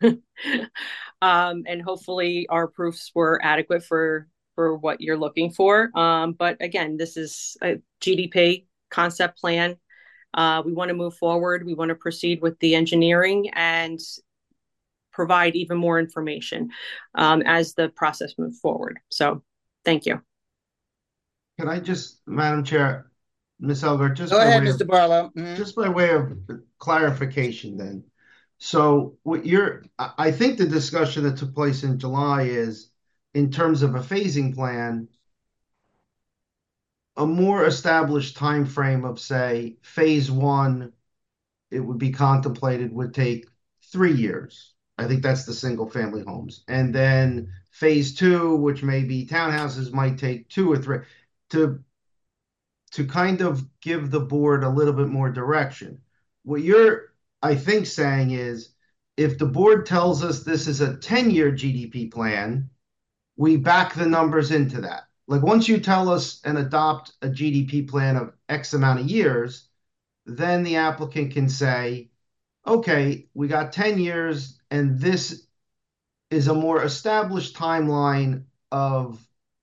And hopefully our proofs were adequate for what you're looking for. But again, this is a GDP concept plan. We want to move forward. We want to proceed with the engineering and provide even more information as the process moves forward. So thank you. Can I just, Madam Chair, Ms. Elgart, just go ahead, Mr. Barlow. Just by way of clarification then. So I think the discussion that took place in July is, in terms of a phasing plan, a more established time frame of, say, phase 1, it would be contemplated would take 3 years. I think that's the single family homes. And then phase 2, which may be townhouses, might take 2 or 3 to kind of give the board a little bit more direction. What you're I think, saying is, if the board tells us this is a 10-year GDP plan, we back the numbers into that. Like once you tell us and adopt a GDP plan of X amount of years, then the applicant can say, okay, we got 10 years and this is a more established timeline of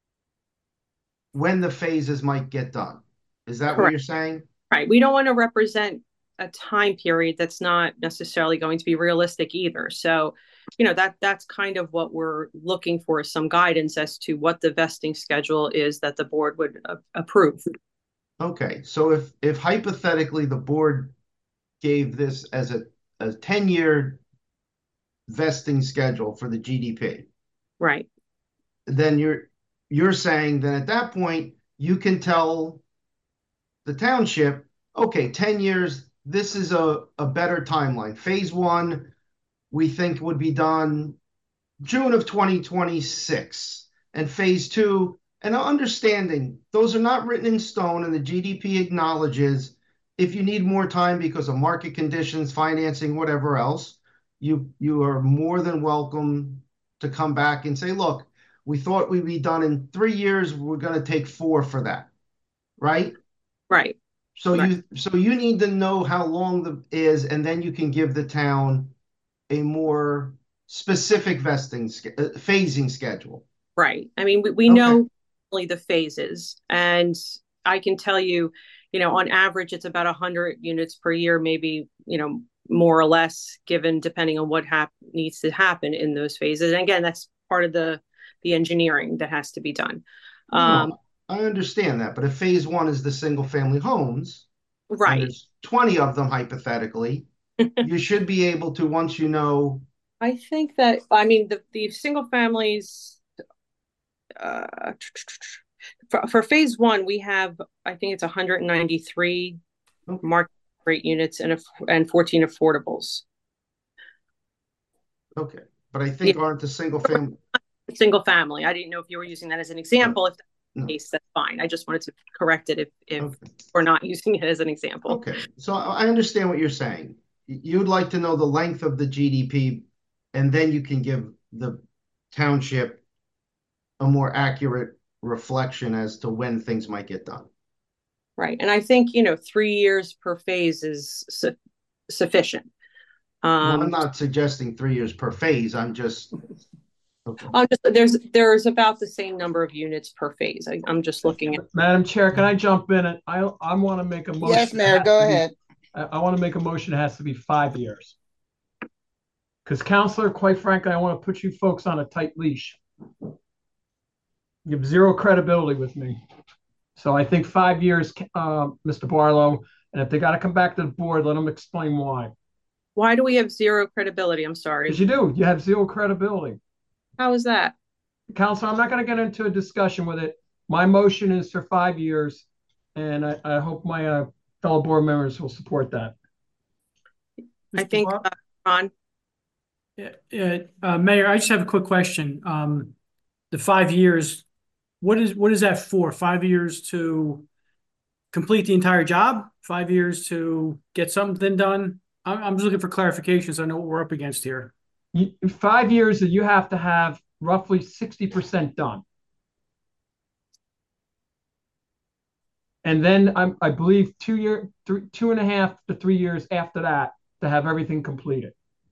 when the phases might get done. Is that what you're saying? Right. We don't want to represent a time period that's not necessarily going to be realistic either. So, that's kind of what we're looking for, some guidance as to what the vesting schedule is that the board would approve. Okay. So if hypothetically the board gave this as a 10-year vesting schedule for the GDP, right, then you're saying that at that point you can tell the township, okay, 10 years, this is a better timeline. Phase 1, we think would be done June of 2026. And phase 2, and understanding those are not written in stone, and the GDP acknowledges if you need more time because of market conditions, financing, whatever else, you are more than welcome to come back and say, look, we thought we'd be done in 3 years. We're going to take 4 for that. Right? Right. So you need to know how long the is, and then you can give the town a more specific phasing schedule. Right. I mean, we know only the phases, and I can tell you, on average, it's about 100 units per year, maybe, more or less, given depending on what needs to happen in those phases. And again, that's part of the engineering that has to be done. I understand that, but if phase 1 is the single family homes, right, and there's 20 of them hypothetically, you should be able to, once you know. I think that, I mean, the single families, for phase 1, we have, I think it's 193 market rate units and 14 affordables. Okay, but I think aren't the single family. I didn't know if you were using that as an example. If that's the case, that's fine. I just wanted to correct it if we're not using it as an example. Okay, so I understand what you're saying. You'd like to know the length of the GDP, and then you can give the township a more accurate reflection as to when things might get done. Right, and I think 3 years per phase is sufficient. Well, I'm not suggesting 3 years per phase. I'm just. Okay. There's about the same number of units per phase. I'm just looking at. Madam Chair, can I jump in? And I want to make a motion. Yes, Mayor, go ahead. I want to make a motion. It has to be 5 years. Because, Counselor, quite frankly, I want to put you folks on a tight leash. You have zero credibility with me. So I think 5 years, Mr. Barlow, and if they got to come back to the board, let them explain why. Why do we have zero credibility? I'm sorry. Because you do. You have zero credibility. How is that? Counselor, I'm not going to get into a discussion with it. My motion is for 5 years, and I hope my fellow board members will support that. I think, Ron? Mayor, I just have a quick question. The 5 years, what is that for? 5 years to complete the entire job? 5 years to get something done? I'm just looking for clarification so I know what we're up against here. 5 years that you have to have roughly 60% done. And then I believe 2.5 to 3 years after that to have everything completed.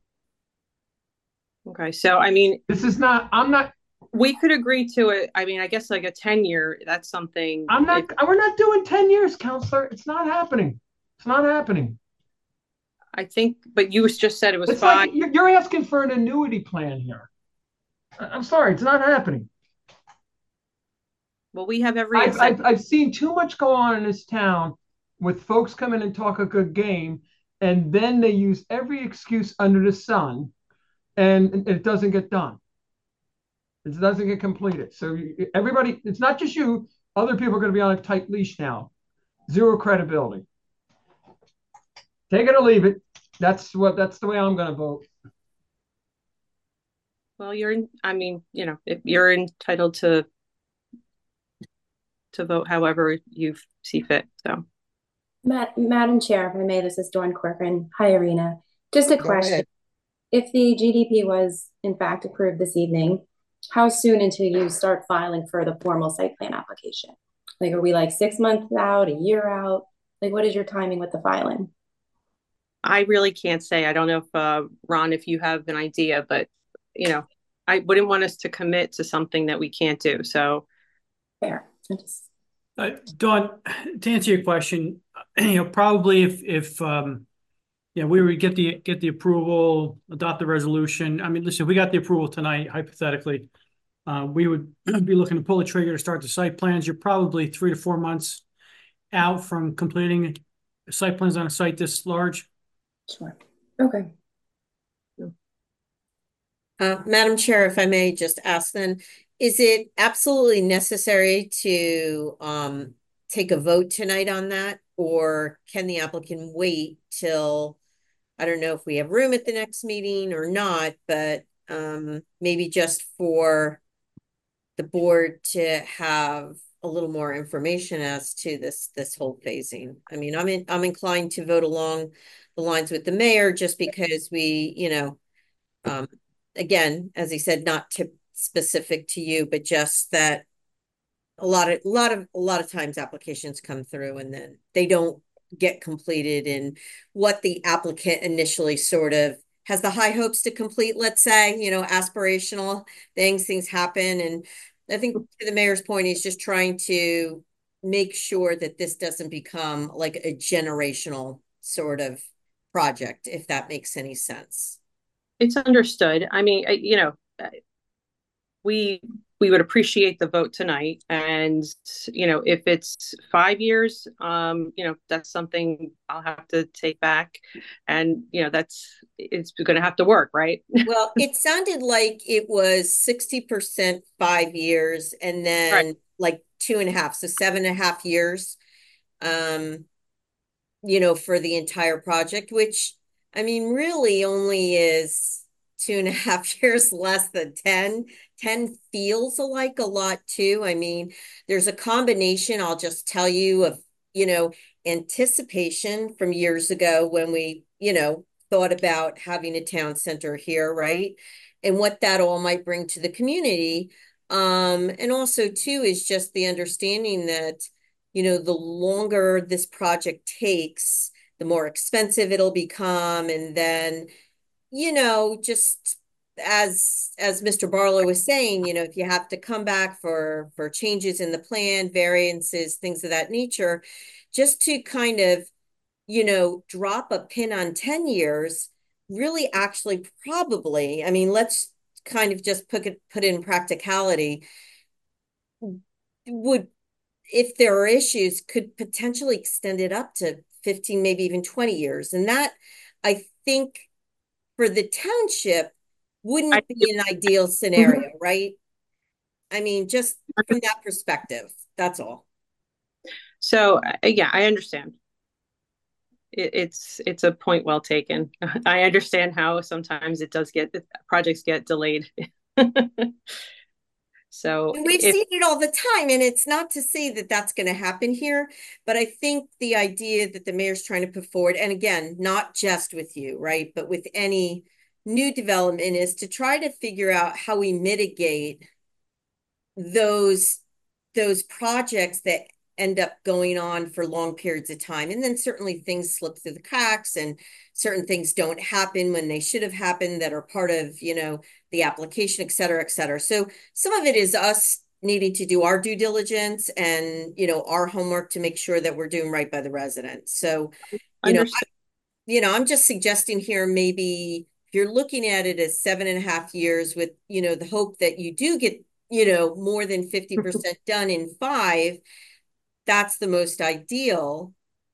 Okay, so I mean, we could agree to it. I mean, I guess like a 10-year, that's something. We're not doing 10 years, Counselor. It's not happening. It's not happening. I think, but you just said it was 5. Like you're asking for an annuity plan here. I'm sorry, it's not happening. Well, we have every. I've seen too much go on in this town with folks come in and talk a good game, and then they use every excuse under the sun, and it doesn't get done. It doesn't get completed. So everybody, it's not just you. Other people are going to be on a tight leash now. Zero credibility. Take it or leave it. That's the way I'm going to vote. Well, if you're entitled to vote however you see fit. So, Madam Chair, if I may, this is Dawn Corcoran. Hi, Irina. Just a Go question. ahead. If the GDP was in fact approved this evening, how soon until you start filing for the formal site plan application? Like, are we like 6 months out, a year out? Like, what is your timing with the filing? I really can't say. I don't know if Ron, if you have an idea, but you know, I wouldn't want us to commit to something that we can't do. So Fair. Dawn, to answer your question, probably if we would get the approval, adopt the resolution. I mean, listen, if we got the approval tonight, hypothetically, we would be looking to pull the trigger to start the site plans. You're probably 3 to 4 months out from completing site plans on a site this large. Sure. Okay. Madam Chair, if I may just ask then, is it absolutely necessary to take a vote tonight on that? Or can the applicant wait till, I don't know if we have room at the next meeting or not, but maybe just for the board to have a little more information as to this whole phasing. I mean, I'm inclined to vote along the lines with the mayor just because we, again, as he said, not specific to you, but just that a lot of times applications come through and then they don't get completed in what the applicant initially sort of has the high hopes to complete, let's say, aspirational things happen. And I think to the mayor's point, he's just trying to make sure that this doesn't become like a generational sort of project, if that makes any sense. it's understood. I mean, we would appreciate the vote tonight, and if it's 5 years, that's something I'll have to take back, and it's going to have to work, right? Well, it sounded like it was 60% 5 years, and then Right. like 2.5, so 7.5 years, for the entire project, which I mean, really only is 2.5 years less than 10. 10 feels like a lot too. I mean, there's a combination, I'll just tell you, of, anticipation from years ago when we, thought about having a town center here, right? And what that all might bring to the community. And also too is just the understanding that, the longer this project takes, the more expensive it'll become. And then, just as Mr. Barlow was saying, if you have to come back for changes in the plan, variances, things of that nature, just to kind of, drop a pin on 10 years, really actually probably, I mean, let's kind of just put in practicality, would, if there are issues, could potentially extend it up to 15, maybe even 20 years. And that, I think, for the township wouldn't be an ideal scenario, right? I mean, just from that perspective, that's all. So yeah, I understand. It's a point well taken. I understand how sometimes projects get delayed. So we've seen it all the time, and it's not to say that that's going to happen here, but I think the idea that the mayor's trying to put forward, and again, not just with you, right, but with any new development, is to try to figure out how we mitigate those projects that end up going on for long periods of time. And then certainly things slip through the cracks and certain things don't happen when they should have happened that are part of, the application, et cetera, et cetera. So some of it is us needing to do our due diligence and, our homework to make sure that we're doing right by the residents. So, I'm just suggesting here, maybe if you're looking at it as 7.5 years with, the hope that you do get, more than 50% done in 5, that's the most ideal.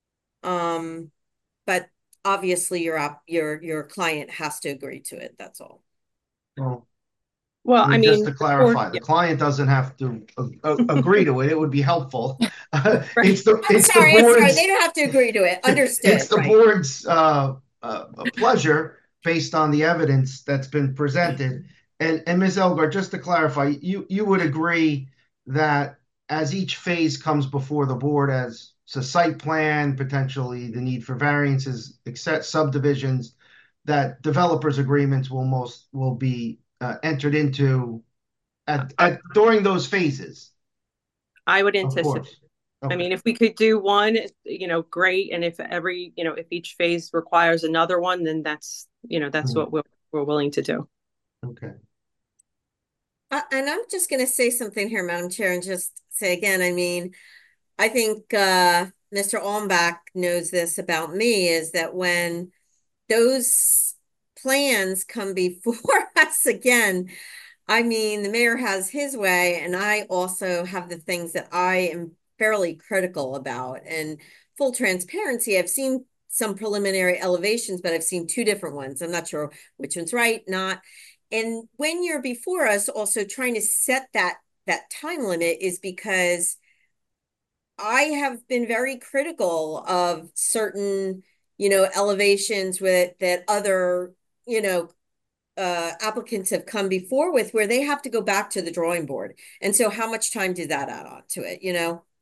But obviously your client has to agree to it. That's all. Well, I mean, just to clarify, the client doesn't have to agree to it. It would be helpful. It's the board's, they don't have to agree to it. Understood. It's the board's pleasure based on the evidence that's been presented. And Ms. Elgar, just to clarify, you would agree that as each phase comes before the board as a site plan, potentially the need for variances, subdivisions, that developers agreements will be entered into during those phases. I would Of anticipate. course. Okay. I mean, if we could do one, great. And if if each phase requires another one, then that's what we're willing to do. Okay. And I'm just going to say something here, Madam Chair, and just say again, I mean, I think Mr. Almbach knows this about me, is that when those plans come before us again, I mean, the mayor has his way, and I also have the things that I am fairly critical about. And full transparency, I've seen some preliminary elevations, but I've seen two different ones. I'm not sure which one's right, not. And when you're before us, also trying to set that time limit is because I have been very critical of certain, elevations that other, applicants have come before with, where they have to go back to the drawing board. And so how much time did that add on to it?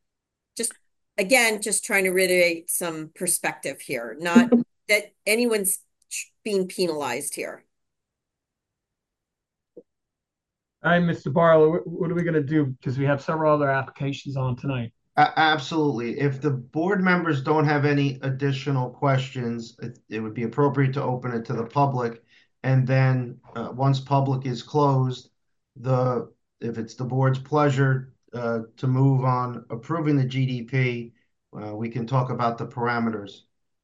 Just trying to reiterate some perspective here, not that anyone's being penalized here. All right, Mr. Barlow, what are we going to do? Because we have several other applications on tonight. Absolutely. If the board members don't have any additional questions, it would be appropriate to open it to the public. And then once public is closed, if it's the board's pleasure to move on approving the GDP, we can talk about the parameters.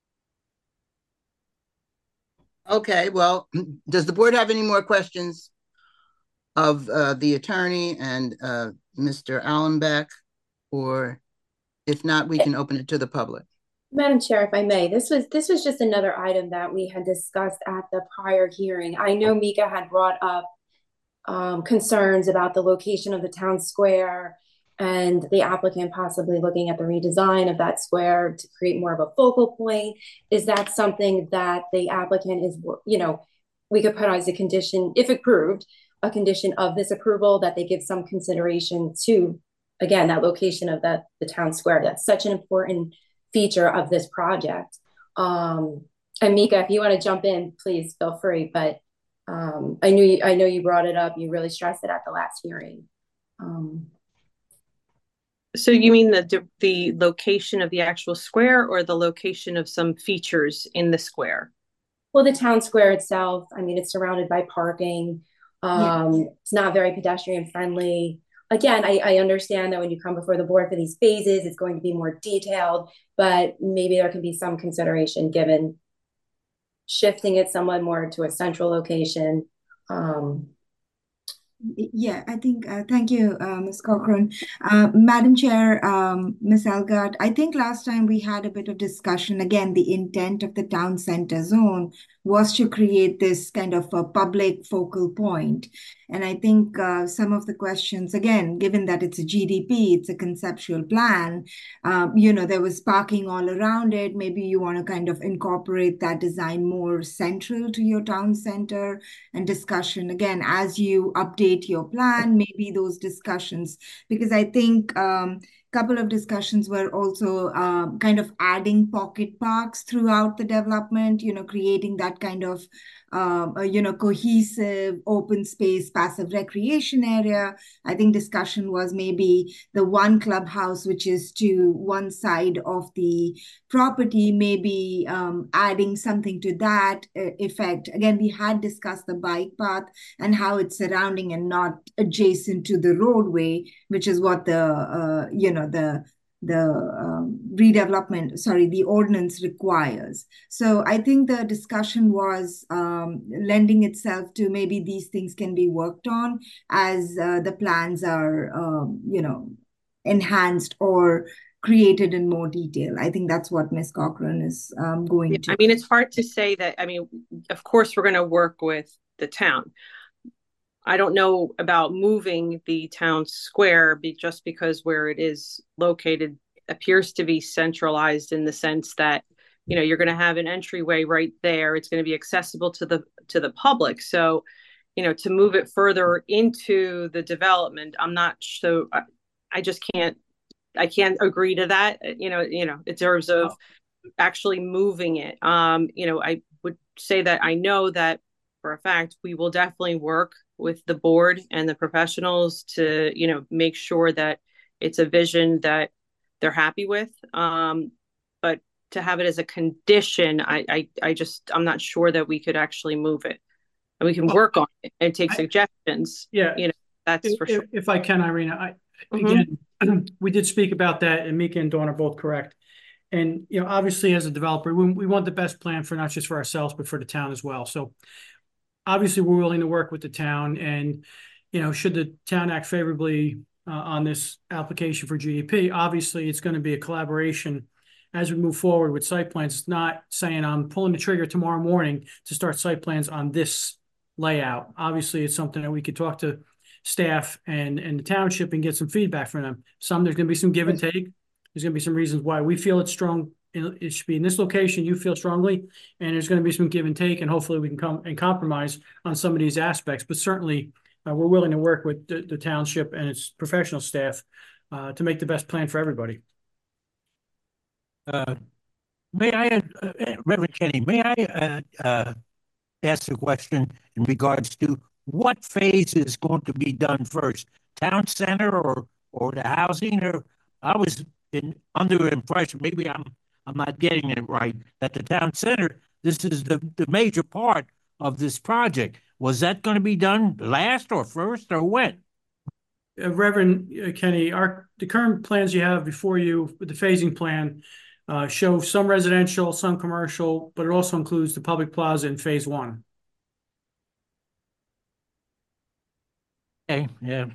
Okay, well, does the board have any more questions of the attorney and Mr. Allenbeck? Or if not, we can open it to the public. Madam Chair, if I may, this was just another item that we had discussed at the prior hearing. I know Mika had brought up concerns about the location of the town square and the applicant possibly looking at the redesign of that square to create more of a focal point. Is that something that the applicant is, we could put as a condition, if approved, a condition of this approval, that they give some consideration to, again, that location of the town square? That's such an important feature of this project. And Mika, if you want to jump in, please feel free. But I know you brought it up. You really stressed it at the last hearing. So you mean the location of the actual square, or the location of some features in the square? Well, the town square itself, I mean, it's surrounded by parking. It's not very pedestrian friendly. Again, I understand that when you come before the board for these phases, it's going to be more detailed, but maybe there can be some consideration given shifting it somewhat more to a central location. Yeah, I think, thank you, Ms. Cochran. Madam Chair, Ms. Elgart, I think last time we had a bit of discussion. Again, the intent of the town center zone was to create this kind of a public focal point. And I think some of the questions, again, given that it's a GDP, it's a conceptual plan, there was parking all around it. Maybe you want to kind of incorporate that design more central to your town center, and discussion, again, as you update your plan, maybe those discussions, because I think couple of discussions were also kind of adding pocket parks throughout the development, creating that kind of, cohesive open space, passive recreation area. I think discussion was maybe the one clubhouse, which is to one side of the property, maybe adding something to that effect. Again, we had discussed the bike path and how it's surrounding and not adjacent to the roadway, which is what the the ordinance requires. So I think the discussion was lending itself to maybe these things can be worked on as the plans are, enhanced or created in more detail. I think that's what Ms. Cochran is going to. I mean, it's hard to say that. I mean, of course, we're going to work with the town. I don't know about moving the town square just because where it is located appears to be centralized in the sense that, you're going to have an entryway right there. It's going to be accessible to the public. So, to move it further into the development, I'm not so, I can't agree to that, in terms of actually moving it. I would say that I know that for a fact, we will definitely work with the board and the professionals to, make sure that it's a vision that they're happy with. But to have it as a condition, I'm not sure that we could actually move it. And we can work on it and take suggestions. Yeah. That's for sure. If I can, Irina, again, we did speak about that, and Mika and Dawn are both correct. And, obviously as a developer, we want the best plan for not just for ourselves, but for the town as well. So obviously we're willing to work with the town, and, should the town act favorably on this application for GDP, obviously it's going to be a collaboration as we move forward with site plans. It's not saying I'm pulling the trigger tomorrow morning to start site plans on this layout. Obviously it's something that we could talk to staff and the township and get some feedback from them. There's going to be some give and take. There's going to be some reasons why we feel it's strong. It should be in this location. You feel strongly, and there's going to be some give and take, and hopefully we can come and compromise on some of these aspects. But certainly, we're willing to work with the township and its professional staff to make the best plan for everybody. May I, Reverend Kenny, may I ask a question in regards to what phase is going to be done first, town center or the housing? Or I was under the impression, maybe I'm not getting it right, that the town center, this is the major part of this project. Was that going to be done last or first or when? Reverend Kenny, the current plans you have before you with the phasing plan show some residential, some commercial, but it also includes the public plaza in phase 1. Okay, yeah,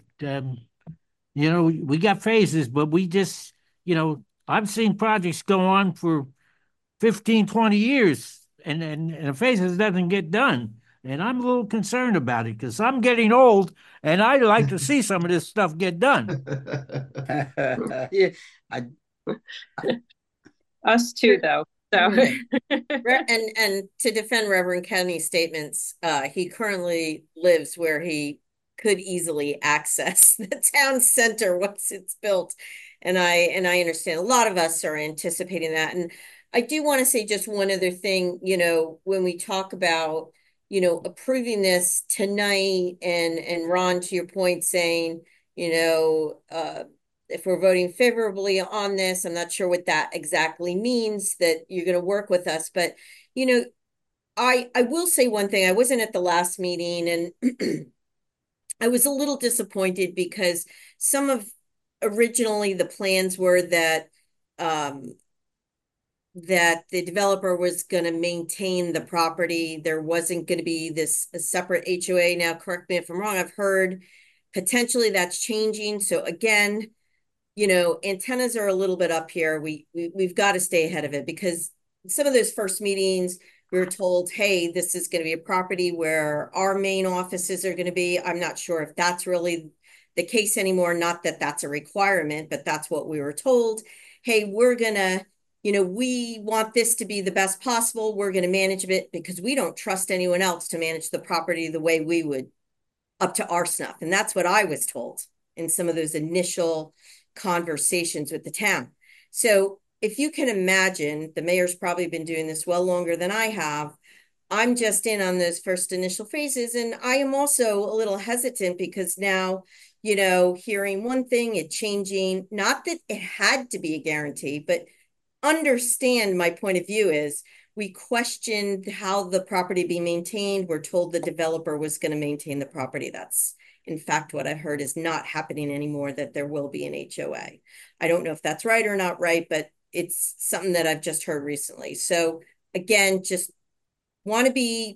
we got phases, but we just, I've seen projects go on for 15, 20 years and the phases doesn't get done. And I'm a little concerned about it because I'm getting old and I'd like to see some of this stuff get done. Yeah, Us too, though. So, and to defend Reverend Kenny's statements, he currently lives where he could easily access the town center once it's built. And I understand a lot of us are anticipating that. And I do want to say just one other thing, when we talk about, approving this tonight and Ron, to your point, saying, if we're voting favorably on this, I'm not sure what that exactly means, that you're going to work with us. But, I will say one thing. I wasn't at the last meeting, and I was a little disappointed because originally the plans were that that the developer was going to maintain the property. There wasn't going to be a separate HOA. Now, correct me if I'm wrong. I've heard potentially that's changing. So again, antennas are a little bit up here. We've got to stay ahead of it, because some of those first meetings, we were told, hey, this is going to be a property where our main offices are going to be. I'm not sure if that's really the case anymore. Not that that's a requirement, but that's what we were told. Hey, we're going to, we want this to be the best possible. We're going to manage it because we don't trust anyone else to manage the property the way we would, up to our snuff. And that's what I was told in some of those initial conversations with the town. So if you can imagine, the mayor's probably been doing this well longer than I have. I'm just in on those first initial phases. And I am also a little hesitant because now, hearing one thing, it changing, not that it had to be a guarantee, but understand my point of view is we questioned how the property be maintained. We're told the developer was going to maintain the property. That's, in fact, what I heard is not happening anymore, that there will be an HOA. I don't know if that's right or not right, but it's something that I've just heard recently. So again, just want to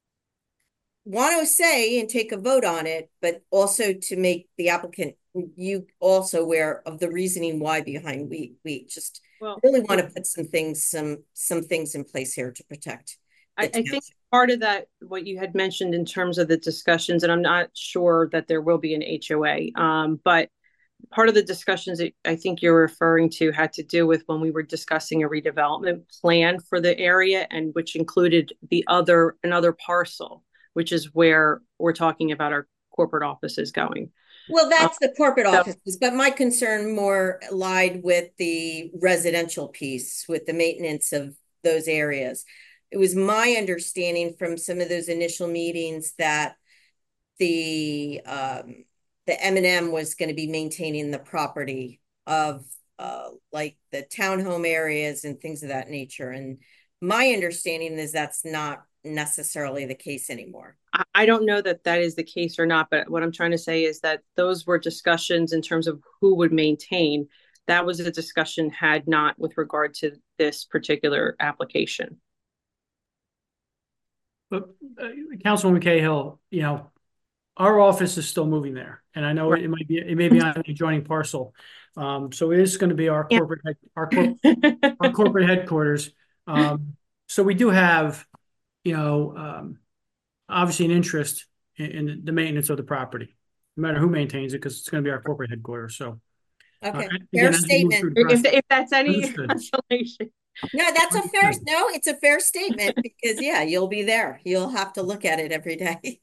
say and take a vote on it, but also to make the applicant, you also aware of the reasoning why behind we just really want to put some things in place here to protect. I think part of that, what you had mentioned in terms of the discussions, and I'm not sure that there will be an HOA, but part of the discussions that I think you're referring to had to do with when we were discussing a redevelopment plan for the area, and which included another parcel, which is where we're talking about our corporate offices going. Well, that's the corporate offices, but my concern more lied with the residential piece, with the maintenance of those areas. it was my understanding from some of those initial meetings that the M&M was going to be maintaining the property of like the townhome areas and things of that nature. And my understanding is that's not necessarily the case anymore. I don't know that that is the case or not, but what I'm trying to say is that those were discussions in terms of who would maintain. That was a discussion had not with regard to this particular application. But Councilwoman Cahill, you know, our office is still moving there, and I know it may be on the adjoining parcel. So it is going to be our corporate our corporate headquarters. So we do have, you know, obviously an interest in the maintenance of the property, no matter who maintains it, because it's going to be our corporate headquarters. So okay, again, fair statement. If that's any consolation. No, that's a fair, no, it's a fair statement because yeah, you'll be there. You'll have to look at it every day.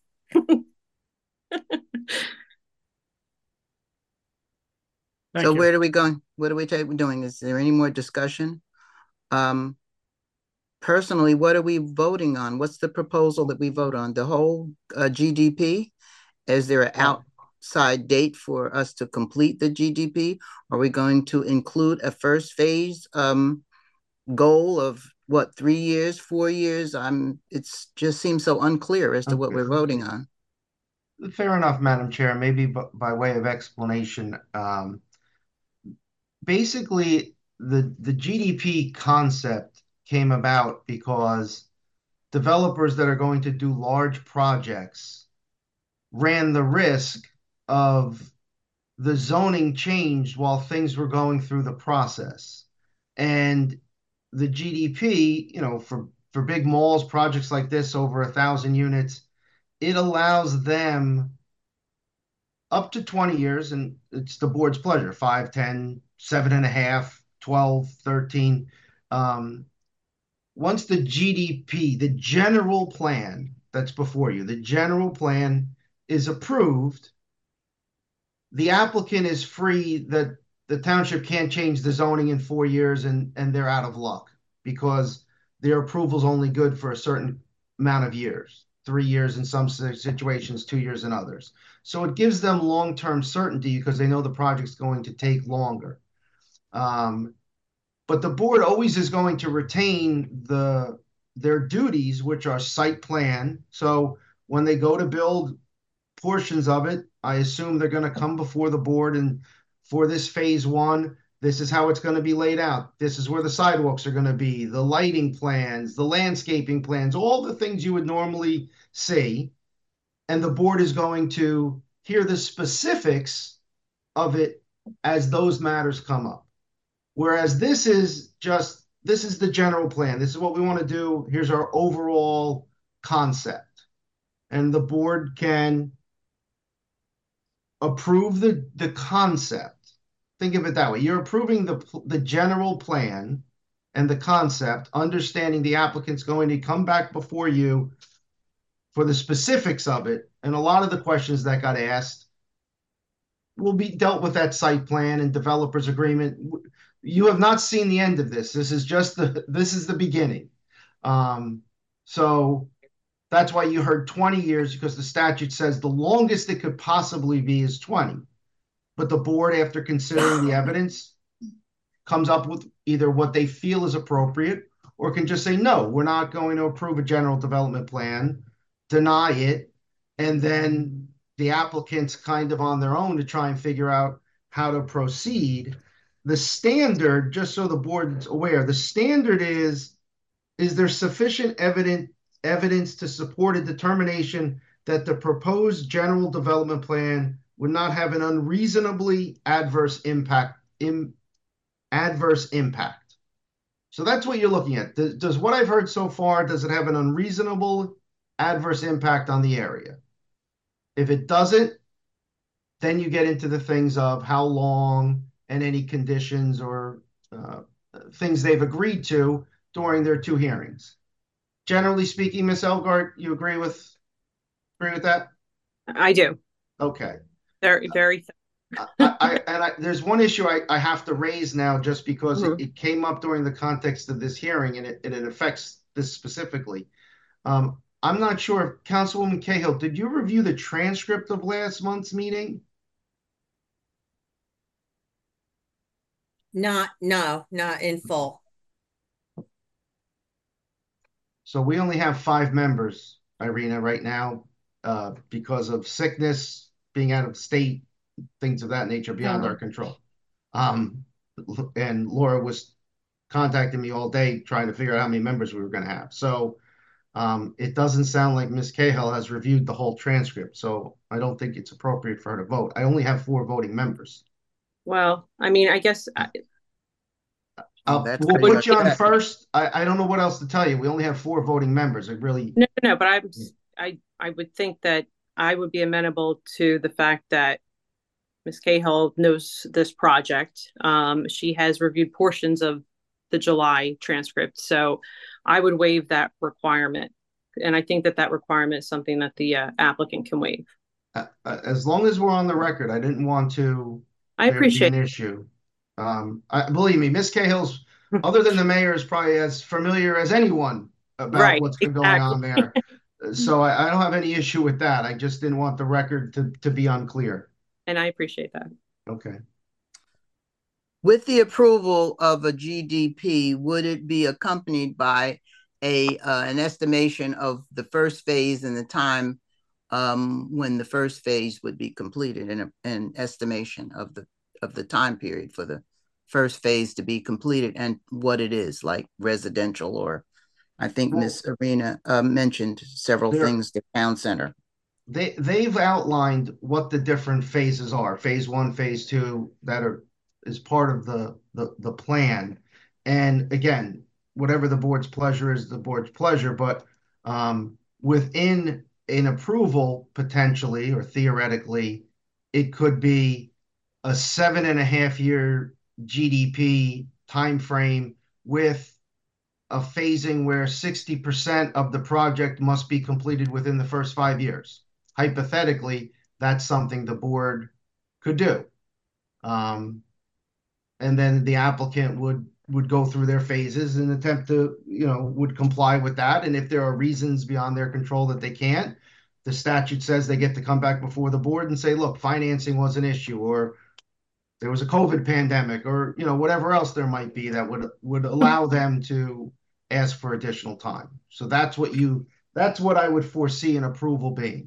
So where are we going? What are we doing? Is there any more discussion? Personally, what are we voting on? What's the proposal that we vote on? The whole GDP? Is there an outside date for us to complete the GDP? Are we going to include a first phase goal of what, 3 years, 4 years? It's just seems so unclear as to what we're voting on. Fair enough, Madam Chair. Maybe by way of explanation, basically the GDP concept came about because developers that are going to do large projects ran the risk of the zoning changed while things were going through the process. And the GDP, you know, for big malls, projects like this over 1,000 units, it allows them up to 20 years, and it's the board's pleasure, 5, 10, 7.5, 12, 13. Once the GDP, the general plan that's before you, the general plan is approved, the applicant is free that the township can't change the zoning in 4 years and they're out of luck because their approval is only good for a certain amount of years, 3 years in some situations, 2 years in others. So it gives them long-term certainty because they know the project's going to take longer. But the board always is going to retain their duties, which are site plan. So when they go to build portions of it, I assume they're going to come before the board, and for this phase 1, this is how it's going to be laid out. This is where the sidewalks are going to be, the lighting plans, the landscaping plans, all the things you would normally see. And the board is going to hear the specifics of it as those matters come up. Whereas this is the general plan. This is what we want to do. Here's our overall concept. And the board can approve the concept. Think of it that way. You're approving the general plan and the concept, understanding the applicant's going to come back before you for the specifics of it. And a lot of the questions that got asked will be dealt with that site plan and developer's agreement. You have not seen the end of this. This is just the beginning. So that's why you heard 20 years, because the statute says the longest it could possibly be is 20. But the board, after considering the evidence, comes up with either what they feel is appropriate or can just say, no, we're not going to approve a general development plan, deny it, and then the applicant's kind of on their own to try and figure out how to proceed. The standard, just so the board's aware, the standard is there sufficient evidence to support a determination that the proposed general development plan would not have an unreasonably adverse impact. So that's what you're looking at. Does what I've heard so far, does it have an unreasonable adverse impact on the area? If it doesn't, then you get into the things of how long and any conditions or things they've agreed to during their 2 hearings. Generally speaking, Ms. Elgart, you agree with that? I do. Okay. Very, very. There's one issue I have to raise now, just because it came up during the context of this hearing, and it affects this specifically. I'm not sure, Councilwoman Cahill, did you review the transcript of last month's meeting? No, not in full. So we only have 5 members, Irina, right now, because of sickness, being out of state, things of that nature beyond our control. And Laura was contacting me all day trying to figure out how many members we were going to have. So it doesn't sound like Ms. Cahill has reviewed the whole transcript. So I don't think it's appropriate for her to vote. I only have 4 voting members. Well, I mean, I guess we'll put you on first. I don't know what else to tell you. We only have 4 voting members. It really no, but I would think that I would be amenable to the fact that Ms. Cahill knows this project. She has reviewed portions of the July transcript, so I would waive that requirement. And I think that requirement is something that the applicant can waive. As long as we're on the record, I didn't want to. I appreciate an issue. Believe me, Ms. Cahill's, other than the mayor, is probably as familiar as anyone about what's been going on there. So I don't have any issue with that. I just didn't want the record to be unclear. And I appreciate that. Okay. With the approval of a GDP, would it be accompanied by an estimation of the first phase and the time when the first phase would be completed, and an estimation of the time period for the first phase to be completed and what it is, like residential, or I think Ms. Arena mentioned several things, the town center. They've outlined what the different phases are, phase 1, phase 2, that is part of the plan. And again, whatever the board's pleasure is the board's pleasure, but within an approval, potentially or theoretically, it could be a 7.5-year GDP timeframe with a phasing where 60% of the project must be completed within the first 5 years. Hypothetically, that's something the board could do. And then the applicant would go through their phases and attempt to, would comply with that. And if there are reasons beyond their control that they can't, the statute says they get to come back before the board and say, look, financing was an issue, or there was a COVID pandemic, or, whatever else there might be that would allow them to ask for additional time. So that's what I would foresee an approval being.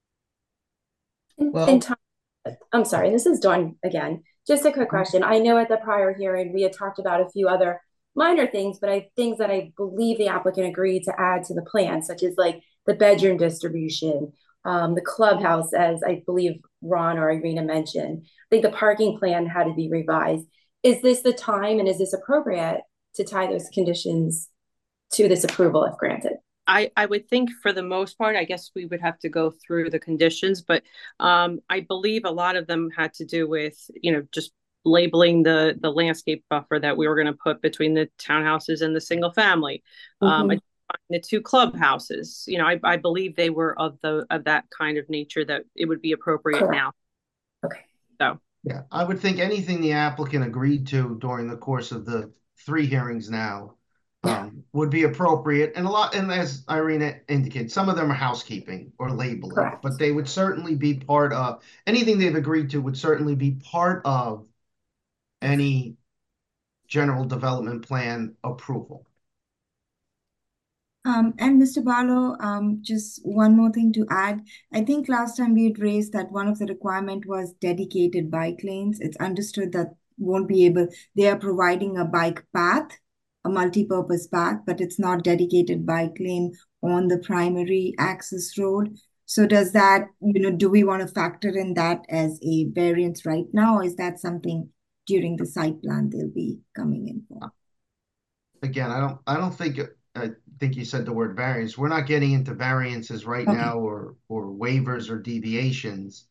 I'm sorry, this is Dawn again. Just a quick question. I know at the prior hearing, we had talked about a few other minor things, but things that I believe the applicant agreed to add to the plan, such as like the bedroom distribution, the clubhouse, as I believe Ron or Irina mentioned. I think the parking plan had to be revised. Is this the time, and is this appropriate to tie those conditions to this approval if granted? I would think for the most part, I guess we would have to go through the conditions, but I believe a lot of them had to do with, just labeling the landscape buffer that we were going to put between the townhouses and the single family. The 2 clubhouses, I believe they were of that kind of nature that it would be appropriate now. Okay. So. Yeah, I would think anything the applicant agreed to during the course of the 3 hearings now would be appropriate. And as Irina indicated, some of them are housekeeping or labeling, but they would certainly be part of, anything they've agreed to would certainly be part of any general development plan approval. And Mr. Barlow, just one more thing to add. I think last time we had raised that one of the requirement was dedicated bike lanes. It's understood that they are providing a bike path, a multi-purpose path, but it's not dedicated bike lane on the primary access road. So does that, do we want to factor in that as a variance right now, or is that something during the site plan they'll be coming in for? Again, I think you said the word variance. We're not getting into variances right now or waivers or deviations.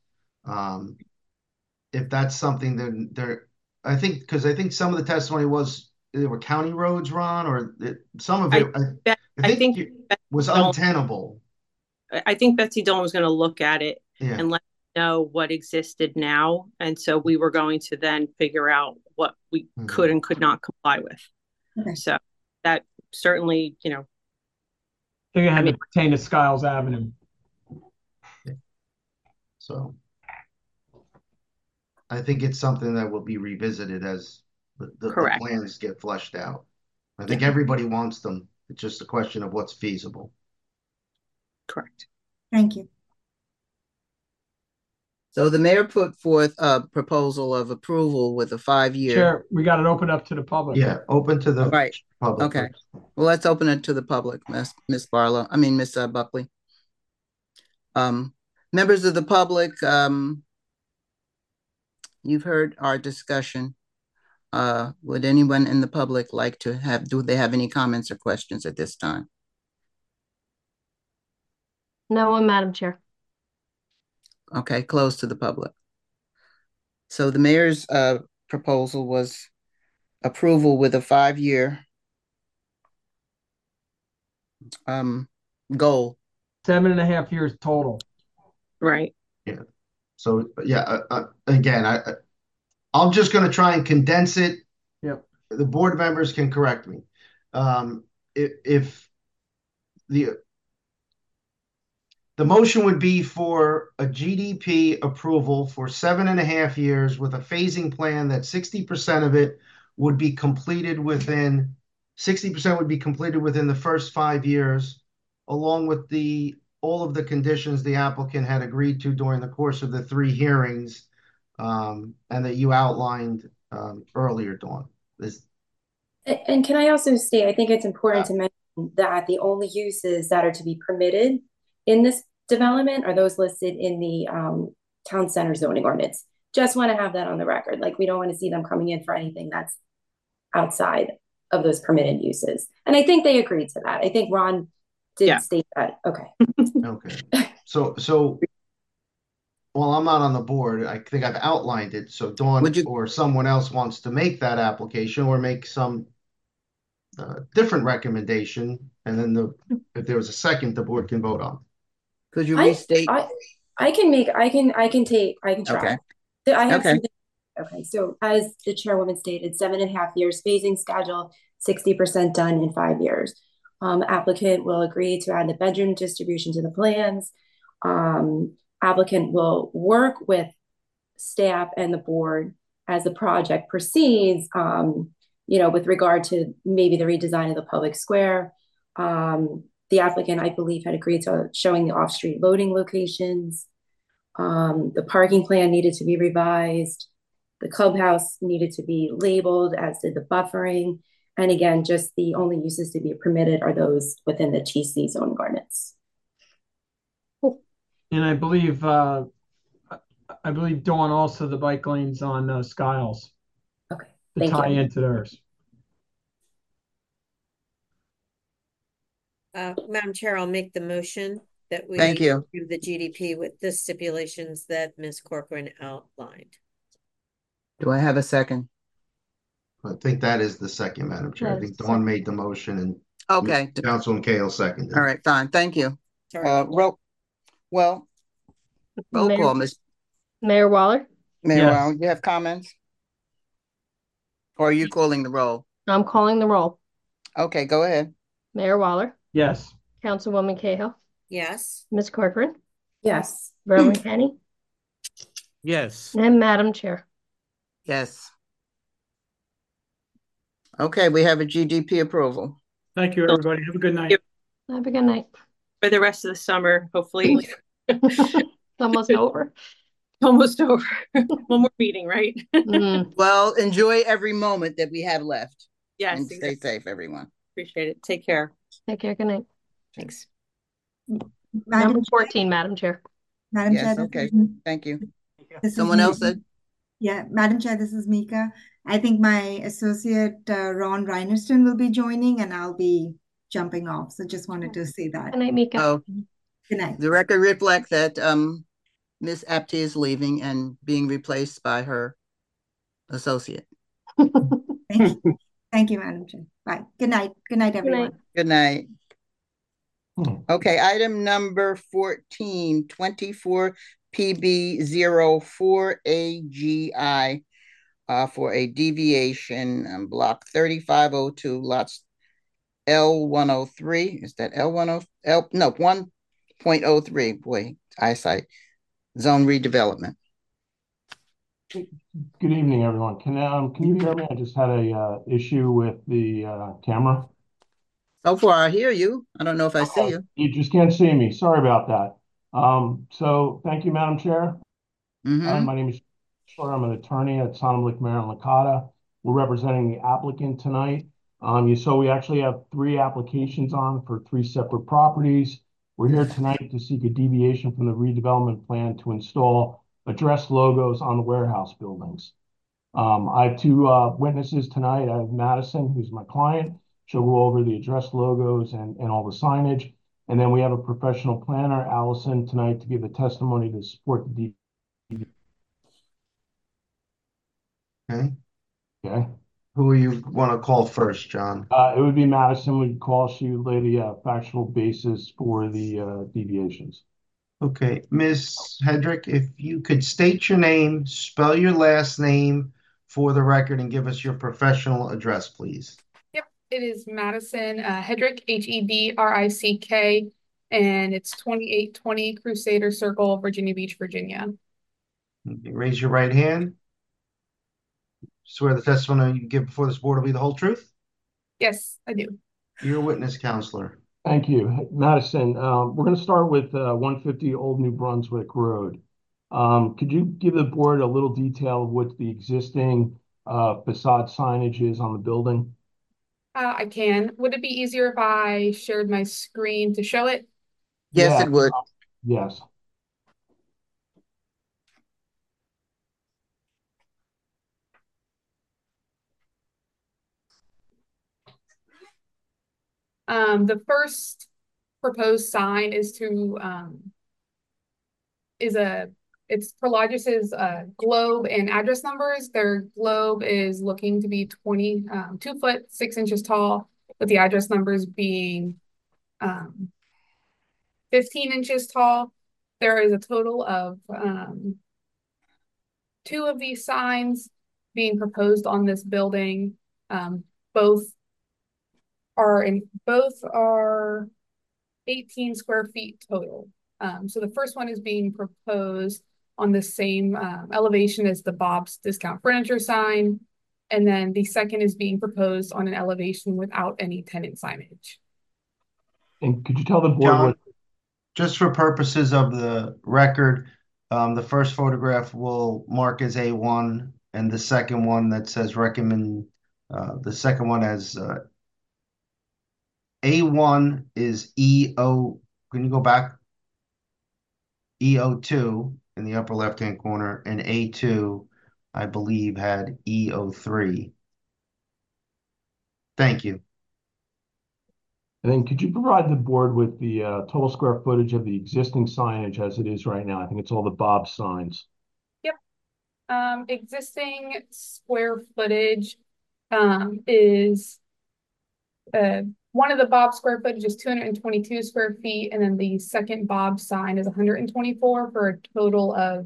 If that's something that I think some of the testimony was there were county roads, Ron, or some of it I think was untenable. I think Betsy Dolan was going to look at it and let me know what existed now. And so we were going to then figure out what we could and could not comply with. Okay. So that certainly, They're gonna have to pertain to Skiles Avenue. So I think it's something that will be revisited as the plans get fleshed out. I think everybody wants them. It's just a question of what's feasible. Correct. Thank you. So the mayor put forth a proposal of approval with a 5-year. Chair, we got it open up to the public. Yeah, open to the public. Okay. Well, let's open it to the public, Miss Barlow. I mean, Miss Buckley. Members of the public, you've heard our discussion. Would anyone in the public like to do they have any comments or questions at this time? No one, Madam Chair. Okay, close to the public. So the mayor's proposal was approval with a 5-year goal. 7.5 years total. Right. Yeah. So yeah, again, I'm just going to try and condense it. Yep. The board members can correct me. If the motion would be for a GDP approval for 7.5 years with a phasing plan that 60% of it would be completed within 60% would be completed within the first 5 years, along with all of the conditions the applicant had agreed to during the course of the 3 hearings, and that you outlined earlier, Dawn. And can I also state, I think it's important to mention that the only uses that are to be permitted in this development are those listed in the town center zoning ordinance. Just want to have that on the record. Like, we don't want to see them coming in for anything that's outside of those permitted uses. And I think they agreed to that. I think Ron did state that. Okay. Okay. So well, I'm not on the board. I think I've outlined it. So Dawn or someone else wants to make that application or make some different recommendation, and then if there was a second, the board can vote on. Could you restate? I can try. Okay. Okay. So as the chairwoman stated, 7.5 years phasing schedule, 60% done in 5 years. Applicant will agree to add the bedroom distribution to the plans. Applicant will work with staff and the board as the project proceeds, with regard to maybe the redesign of the public square. The applicant, I believe, had agreed to showing the off-street loading locations. The parking plan needed to be revised. The clubhouse needed to be labeled, as did the buffering. And again, just the only uses to be permitted are those within the TC zoning ordinance. And I believe Dawn also the bike lanes on Skiles. Okay. To tie into theirs. Madam Chair, I'll make the motion that we Thank you. approve the GDP with the stipulations that Ms. Corcoran outlined. Do I have a second? I think that is the second, Madam Chair. I think Dawn made the motion and okay, Councilman Cahill seconded. All right, fine. Thank you. Roll call, Miss Mayor Waller. Mayor Waller, you have comments? Or are you calling the roll? I'm calling the roll. Okay, go ahead. Mayor Waller. Yes. Councilwoman Cahill. Yes. Ms. Corcoran. Yes. Reverend Kenny. Yes. And Madam Chair. Yes. Okay, we have a GDP approval. Thank you, everybody. Have a good night. Have a good night. For the rest of the summer, hopefully. Almost over. Almost over. One more meeting, right? Well, enjoy every moment that we have left. Yes. And stay safe, everyone. Appreciate it. Take care. Take care. Good night. Thanks. Number 14, Madam Chair. Madam Yes, Chair. okay. Thank you. Someone else said? Yeah, Madam Chair, this is Mika. I think my associate Ron Reinerston will be joining, and I'll be jumping off. So just wanted to say that. Good night, Mika. Oh, good night. The record reflects that Miss Apte is leaving and being replaced by her associate. Thank you. Thank you, Madam Chair. Bye. Good night. Good night, everyone. Good night. Okay, item number 14, 24 PB04AGI for a deviation on block 3502, lots L103. Is that L10? No, 1.03. Boy, eyesight. Zone redevelopment. Good evening, everyone. Can you hear me? I just had a issue with the camera. So far, I hear you. I don't know if I see you. You just can't see me. Sorry about that. So thank you, Madam Chair. My name is Shore. I'm an attorney at Sonoma Marin Licata. We're representing the applicant tonight. You saw we actually have 3 applications on for 3 separate properties. We're here tonight to seek a deviation from the redevelopment plan to install address logos on the warehouse buildings. I have 2 witnesses tonight. I have Madison, who's my client. She'll go over the address logos and all the signage. And then we have a professional planner, Allison, tonight to give a testimony to support the Okay. Okay. Who you want to call first, John? It would be Madison. We'd call. She would lay the factual basis for the deviations. Okay, Ms. Hedrick, if you could state your name, spell your last name for the record, and give us your professional address, please. Yep, it is Madison Hedrick, Hedrick, and it's 2820 Crusader Circle, Virginia Beach, Virginia. Okay, raise your right hand. Swear the testimony you give before this board will be the whole truth? Yes, I do. You're a witness, counselor. Thank you. Madison, we're going to start with 150 Old New Brunswick Road. Could you give the board a little detail of what the existing facade signage is on the building? I can. Would it be easier if I shared my screen to show it? Yes, it would. Yes. The first proposed sign is to it's Prologis' globe and address numbers. Their globe is looking to be 2 foot 6 inches tall, with the address numbers being 15 inches tall. There is a total of 2 of these signs being proposed on this building. Both are 18 square feet total. So the first one is being proposed on the same elevation as the Bob's Discount Furniture sign. And then the second is being proposed on an elevation without any tenant signage. And could you tell the board John, just for purposes of the record, the first photograph will mark as A1, and the second one that says recommend, the second one as A1 is EO. Can you go back? EO2 in the upper left-hand corner, and A2, I believe, had EO3. Thank you. And then could you provide the board with the total square footage of the existing signage as it is right now? I think it's all the Bob signs. Yep. Existing square footage is one of the Bob square footage is 222 square feet, and then the second Bob sign is 124 for a total of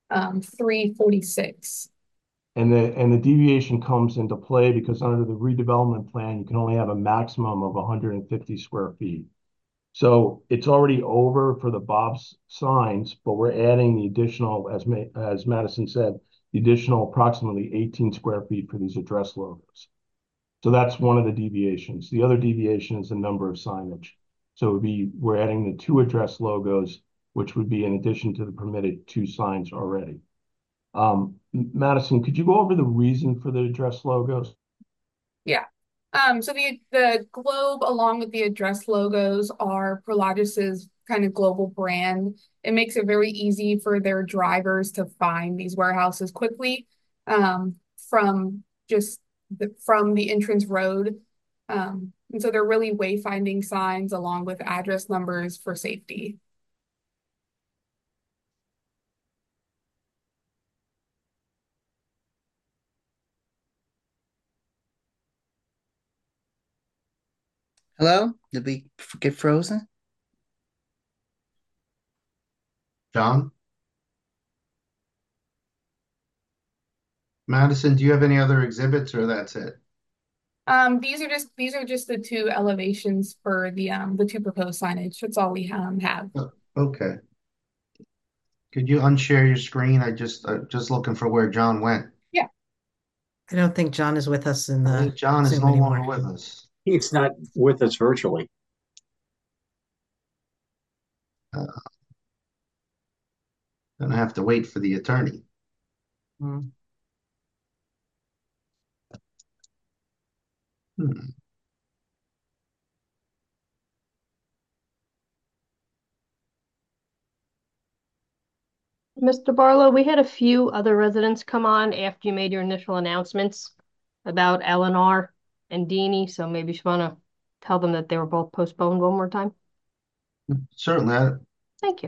346. And the deviation comes into play because under the redevelopment plan, you can only have a maximum of 150 square feet. So it's already over for the Bob's signs, but we're adding the additional, as Madison said, the additional approximately 18 square feet for these address logos. So that's one of the deviations. The other deviation is the number of signage. So we're adding the 2 address logos, which would be in addition to the permitted 2 signs already. Madison, could you go over the reason for the address logos? Yeah. So the globe along with the address logos are Prologis' kind of global brand. It makes it very easy for their drivers to find these warehouses quickly from the entrance road. And so they're really wayfinding signs along with address numbers for safety. Hello? Did we get frozen? John? Madison, do you have any other exhibits, or that's it? These are just the two elevations for the two proposed signage. That's all we have. Okay. Could you unshare your screen? just looking for where John went. Yeah. I don't think John is with us in I the think John is Zoom no anymore. longer with us. He's not with us virtually. Gonna have to wait for the attorney. Hmm. Mr. Barlow, we had a few other residents come on after you made your initial announcements about Eleanor and Deanie, so maybe you want to tell them that they were both postponed one more time. Certainly. Thank you.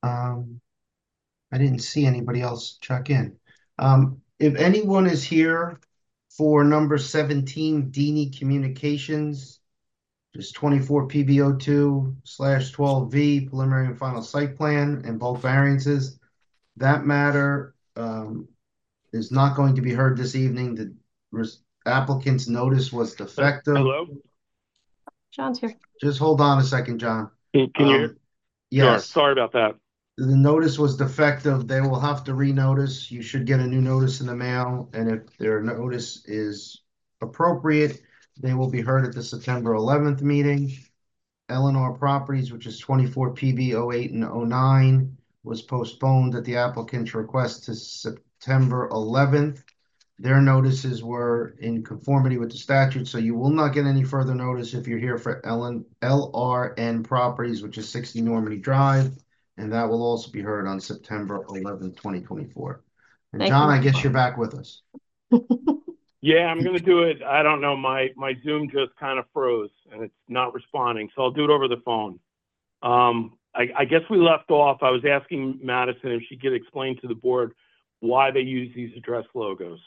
I didn't see anybody else check in. If anyone is here for number 17, Deanie Communications, just 24 PB02/12V, preliminary and final site plan, and both variances. That matter is not going to be heard this evening. The applicant's notice was defective. Hello? John's here. Just hold on a second, John. Can you hear? Yes. Sure. Sorry about that. The notice was defective. They will have to renotice. You should get a new notice in the mail. And if their notice is appropriate, they will be heard at the September 11th meeting. Eleanor Properties, which is 24 PB 08 and 09, was postponed at the applicant's request to September 11th. Their notices were in conformity with the statute, so you will not get any further notice if you're here for LRN Properties, which is 60 Normandy Drive, and that will also be heard on September 11th, 2024. And Thank John, you. I guess you're back with us. Yeah, I'm going to do it. I don't know. My Zoom just kind of froze and it's not responding. So I'll do it over the phone. I guess we left off. I was asking Madison if she could explain to the board why they use these address logos.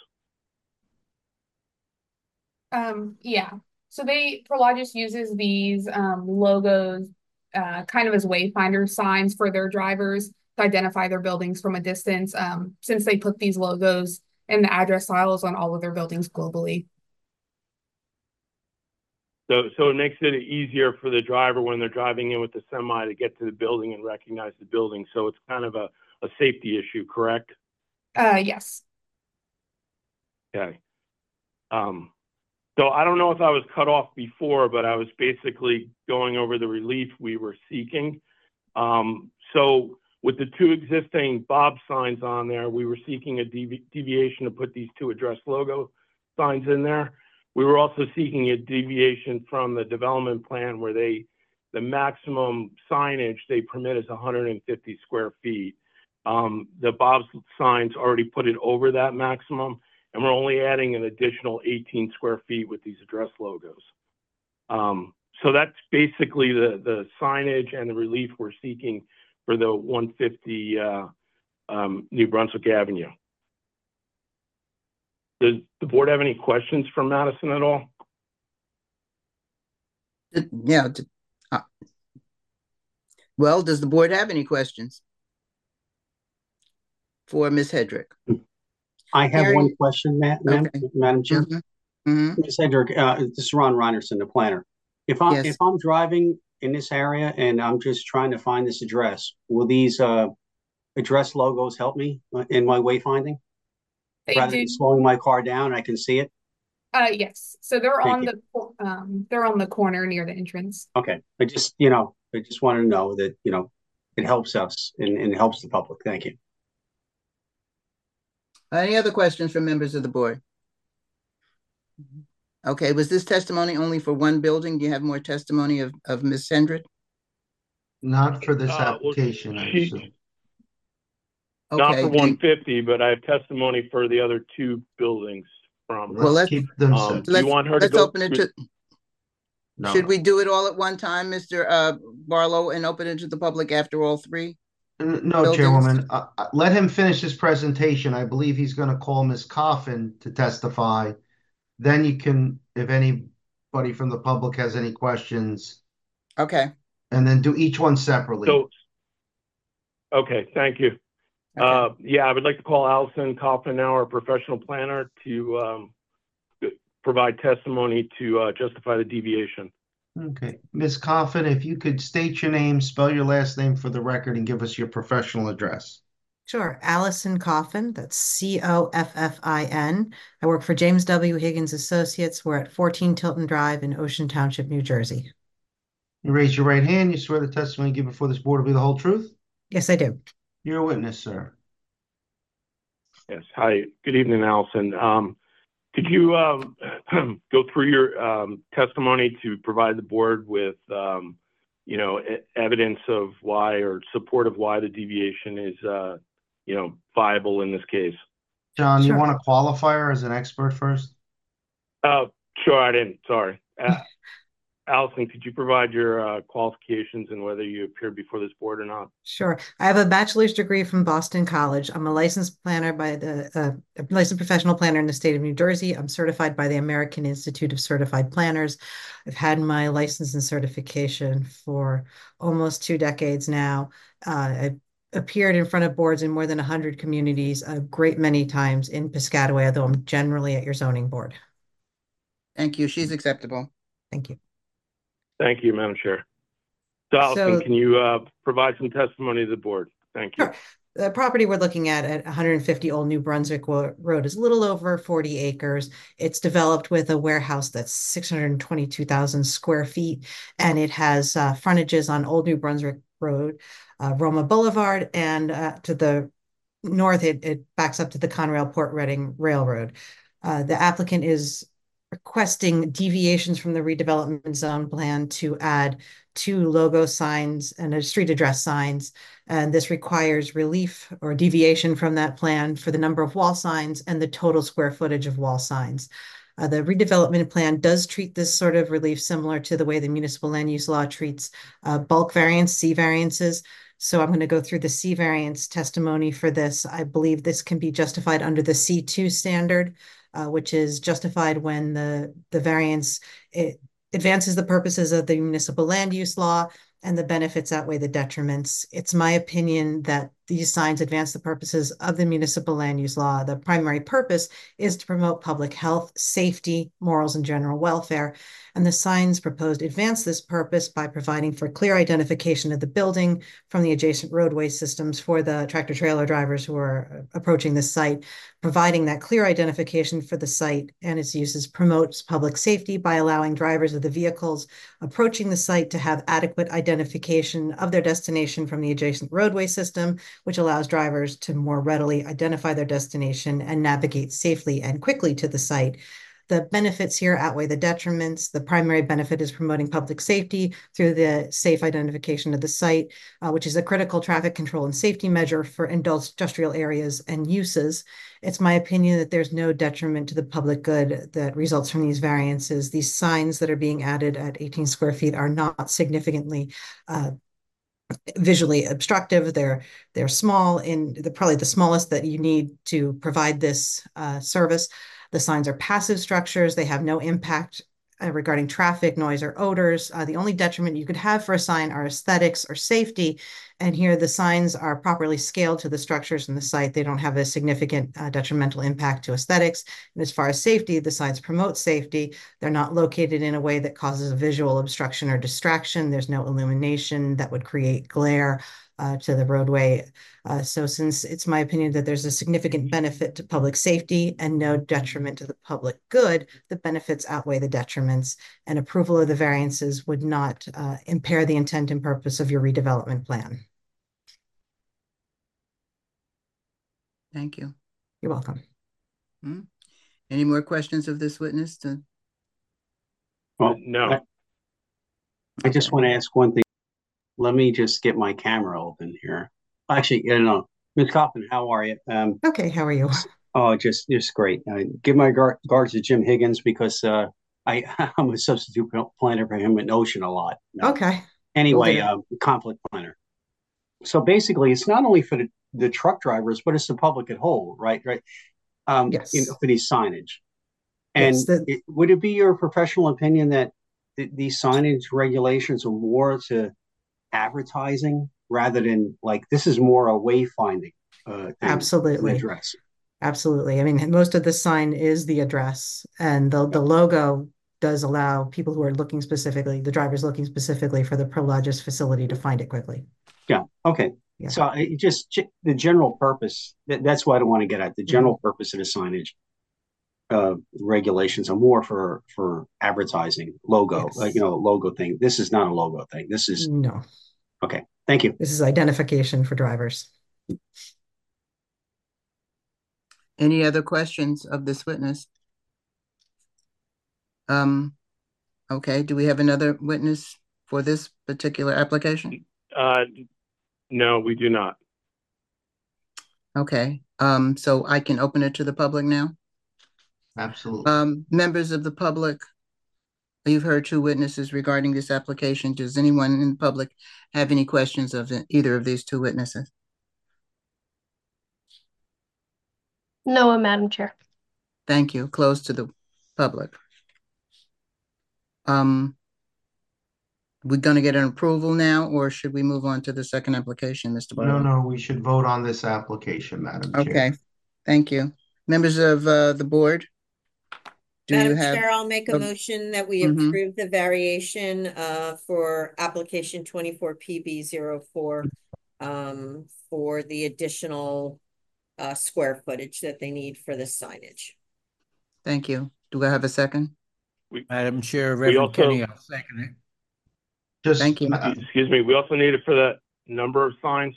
Yeah. So Prologis uses these logos kind of as wayfinder signs for their drivers to identify their buildings from a distance, since they put these logos and the address tiles on all of their buildings globally. So it makes it easier for the driver when they're driving in with the semi to get to the building and recognize the building. So it's kind of a safety issue, correct? Yes. Okay. So I don't know if I was cut off before, but I was basically going over the relief we were seeking. So with the two existing Bob signs on there, we were seeking a deviation to put these two address logo signs in there. We were also seeking a deviation from the development plan where the maximum signage they permit is 150 square feet. The Bob's signs already put it over that maximum, and we're only adding an additional 18 square feet with these address logos. So that's basically the signage and the relief we're seeking for the 150 New Brunswick Avenue. Does the board have any questions for Madison at all? Yeah. Well, does the board have any questions for Ms. Hedrick? I have one question, Madam Chair. Mm-hmm. Ms. Hedrick, this is Ron Reinerson, the planner. If I'm driving in this area and I'm just trying to find this address, will these address logos help me in my wayfinding? Rather than slowing my car down, I can see it. Yes. So they're on the corner near the entrance. Okay. I just wanted to know that it helps us and it helps the public. Thank you. Any other questions from members of the board? Okay, was this testimony only for one building? Do you have more testimony of Ms. Hendrick? Not for this application. Not for 150, but I have testimony for the other two buildings from. Well, let's keep them. You want her to go? Open it to. No. Should we do it all at one time, Mr. Barlow, and open it to the public after all three? No, buildings? Chairwoman. Let him finish his presentation. I believe he's going to call Ms. Coffin to testify. Then you can, if anybody from the public has any questions. Okay. And then do each one separately. Okay, thank you. Okay. Yeah, I would like to call Allison Coffin now, our professional planner, to provide testimony to justify the deviation. Okay. Ms. Coffin, if you could state your name, spell your last name for the record, and give us your professional address. Sure. Allison Coffin, that's Coffin. I work for James W. Higgins Associates. We're at 14 Tilton Drive in Ocean Township, New Jersey. You raise your right hand. You swear the testimony you give before this board will be the whole truth? Yes, I do. You're a witness, sir. Yes. Hi. Good evening, Allison. Could you go through your testimony to provide the board with, evidence of why or support of why the deviation is, viable in this case? John, you want to qualify her as an expert first? Sure, I didn't. Sorry. Allison, could you provide your qualifications and whether you appeared before this board or not? Sure. I have a bachelor's degree from Boston College. I'm a licensed planner by the licensed professional planner in the state of New Jersey. I'm certified by the American Institute of Certified Planners. I've had my license and certification for almost 2 decades now. I've appeared in front of boards in more than 100 communities, a great many times in Piscataway, although I'm generally at your zoning board. Thank you. She's acceptable. Thank you. Thank you, Madam Chair. So, Allison, can you provide some testimony to the board? Thank you. Sure. The property we're looking at 150 Old New Brunswick Road is a little over 40 acres. It's developed with a warehouse that's 622,000 square feet, and it has frontages on Old New Brunswick Road, Roma Boulevard, and to the north, it backs up to the Conrail Port Reading Railroad. The applicant is requesting deviations from the redevelopment zone plan to add 2 logo signs and a street address signs. And this requires relief or deviation from that plan for the number of wall signs and the total square footage of wall signs. The redevelopment plan does treat this sort of relief similar to the way the municipal land use law treats bulk variance, C variances. So I'm going to go through the C variance testimony for this. I believe this can be justified under the C2 standard, which is justified when the variance advances the purposes of the municipal land use law and the benefits outweigh the detriments. It's my opinion that these signs advance the purposes of the municipal land use law. The primary purpose is to promote public health, safety, morals, and general welfare. And the signs proposed advance this purpose by providing for clear identification of the building from the adjacent roadway systems for the tractor trailer drivers who are approaching the site. Providing that clear identification for the site and its uses promotes public safety by allowing drivers of the vehicles approaching the site to have adequate identification of their destination from the adjacent roadway system, which allows drivers to more readily identify their destination and navigate safely and quickly to the site. The benefits here outweigh the detriments. The primary benefit is promoting public safety through the safe identification of the site, which is a critical traffic control and safety measure for industrial areas and uses. It's my opinion that there's no detriment to the public good that results from these variances. These signs that are being added at 18 square feet are not significantly visually obstructive. They're small, and they're probably the smallest that you need to provide this service. The signs are passive structures. They have no impact regarding traffic, noise, or odors. The only detriment you could have for a sign are aesthetics or safety. And here the signs are properly scaled to the structures in the site. They don't have a significant detrimental impact to aesthetics. And as far as safety, the signs promote safety. They're not located in a way that causes a visual obstruction or distraction. There's no illumination that would create glare to the roadway. So since it's my opinion that there's a significant benefit to public safety and no detriment to the public good, the benefits outweigh the detriments, and approval of the variances would not impair the intent and purpose of your redevelopment plan. Thank you. You're welcome. Any more questions of this witness? Well, no. I just want to ask one thing. Let me just get my camera open here. Actually, Ms. Coffin, how are you? Okay, how are you? Oh, just great. Give my regards to Jim Higgins because I'm a substitute planner for him in Ocean a lot. Okay. Anyway, conflict planner. So basically, it's not only for the truck drivers, but it's the public at whole, right? Right. Yes. For these signage. And yes, would it be your professional opinion that these signage regulations are more to advertising rather than like this is more a wayfinding absolutely address? Absolutely. I mean, most of the sign is the address, and the logo does allow people who are looking specifically, the drivers looking specifically for the Prologis facility to find it quickly. Yeah. Okay. Yeah. So it just the general purpose. That's what I want to get at. The general purpose of the signage regulations are more for advertising, logo, Yes. logo thing. This is not a logo thing. This is No. Okay. Thank you. This is identification for drivers. Any other questions of this witness? Okay, do we have another witness for this particular application? No, we do not. Okay, so I can open it to the public now? Absolutely. Members of the public, you've heard two witnesses regarding this application. Does anyone in the public have any questions of either of these two witnesses? No, Madam Chair. Thank you. Close to the public. We're going to get an approval now, or should we move on to the second application, Mr. Barlow? No, we should vote on this application, Madam Chair. Okay, thank you. Members of the board, Madam Chair, I'll make a motion that we approve the variation for application 24PB04 for the additional square footage that they need for the signage. Thank you. Do I have a second? Madam Chair, Reverend Kenny, I'll second it. Thank you. Excuse me. We also need it for the number of signs.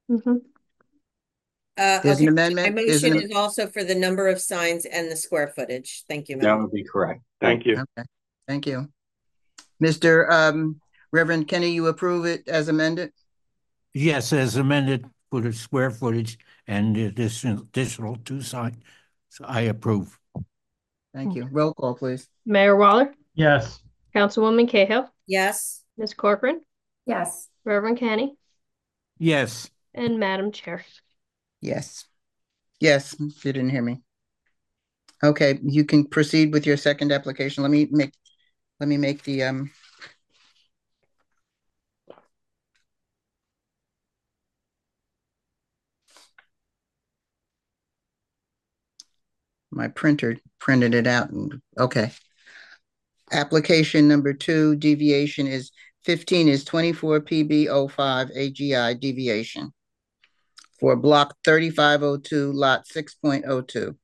There's an amendment. My motion is also for the number of signs and the square footage. Thank you, Madam. That would be correct. Thank you. Okay. Thank you. Mr. Reverend Kenny, you approve it as amended? Yes, as amended for the square footage and the additional two signs. So I approve. Thank you. Roll call, please. Mayor Waller? Yes. Councilwoman Cahill? Yes. Ms. Corcoran? Yes. Reverend Kenny? Yes. And Madam Chair. Yes. Yes, you didn't hear me. Okay, you can proceed with your second application. Let me make the my printer printed it out. Okay. Application number 2, deviation is 15 is 24 PB05 AGI deviation for block 3502, lot 6.02.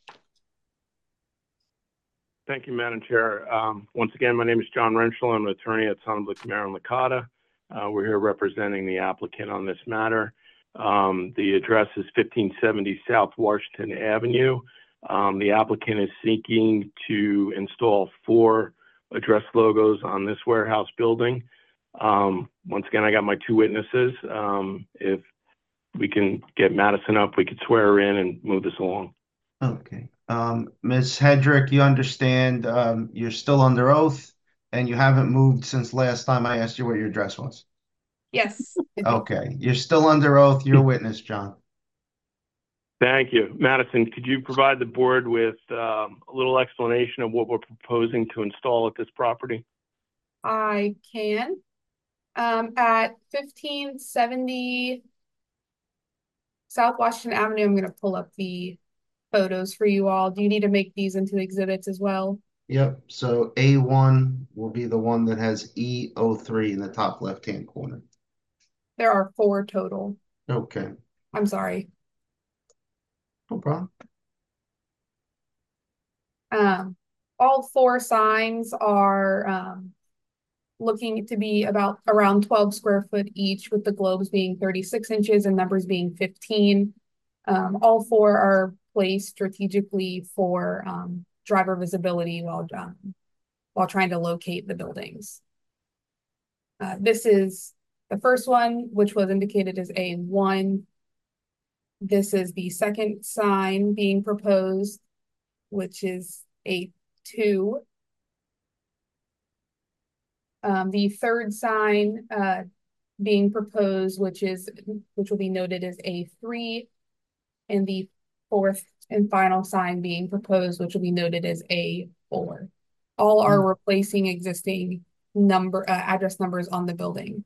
Thank you, Madam Chair. Once again, my name is John Rentschel. I'm an attorney at Sonnenblick, Mayer & Licata. We're here representing the applicant on this matter. The address is 1570 South Washington Avenue. The applicant is seeking to install 4 address logos on this warehouse building. Once again, I got my 2 witnesses. If we can get Madison up, we could swear her in and move this along. Okay. Ms. Hedrick, you understand you're still under oath and you haven't moved since last time I asked you what your address was. Yes. Okay. You're still under oath. You're a witness, John. Thank you. Madison, could you provide the board with a little explanation of what we're proposing to install at this property? I can. At 1570 South Washington Avenue, I'm going to pull up the photos for you all. Do you need to make these into exhibits as well? Yep. So A1 will be the one that has E03 in the top left-hand corner. There are 4 total. Okay. I'm sorry. No problem. All 4 signs are looking to be around 12 square foot each, with the globes being 36 inches and numbers being 15. All 4 are placed strategically for driver visibility while trying to locate the buildings. This is the first one, which was indicated as A1. This is the second sign being proposed, which is A2. The third sign being proposed, which will be noted as A3, and the fourth and final sign being proposed, which will be noted as A4. All are replacing existing address numbers on the building.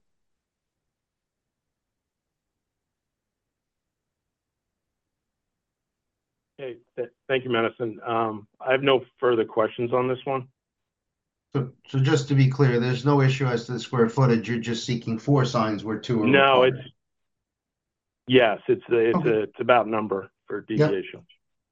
Okay, thank you, Madison. I have no further questions on this one. So just to be clear, there's no issue as to the square footage. You're just seeking 4 signs where 2 are No, required. It's about number for deviation.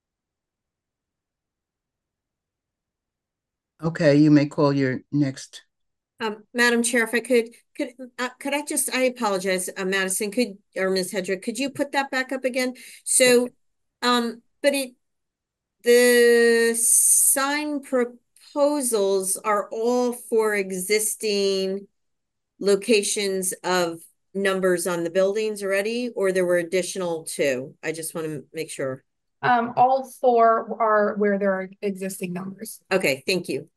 Okay, you may call your next. Madam Chair, if I could I just, I apologize, Madison, or Ms. Hedrick, could you put that back up again? So, but the sign proposals are all for existing locations of numbers on the buildings already, or there were additional 2? I just want to make sure. All 4 are where there are existing numbers. Okay, thank you.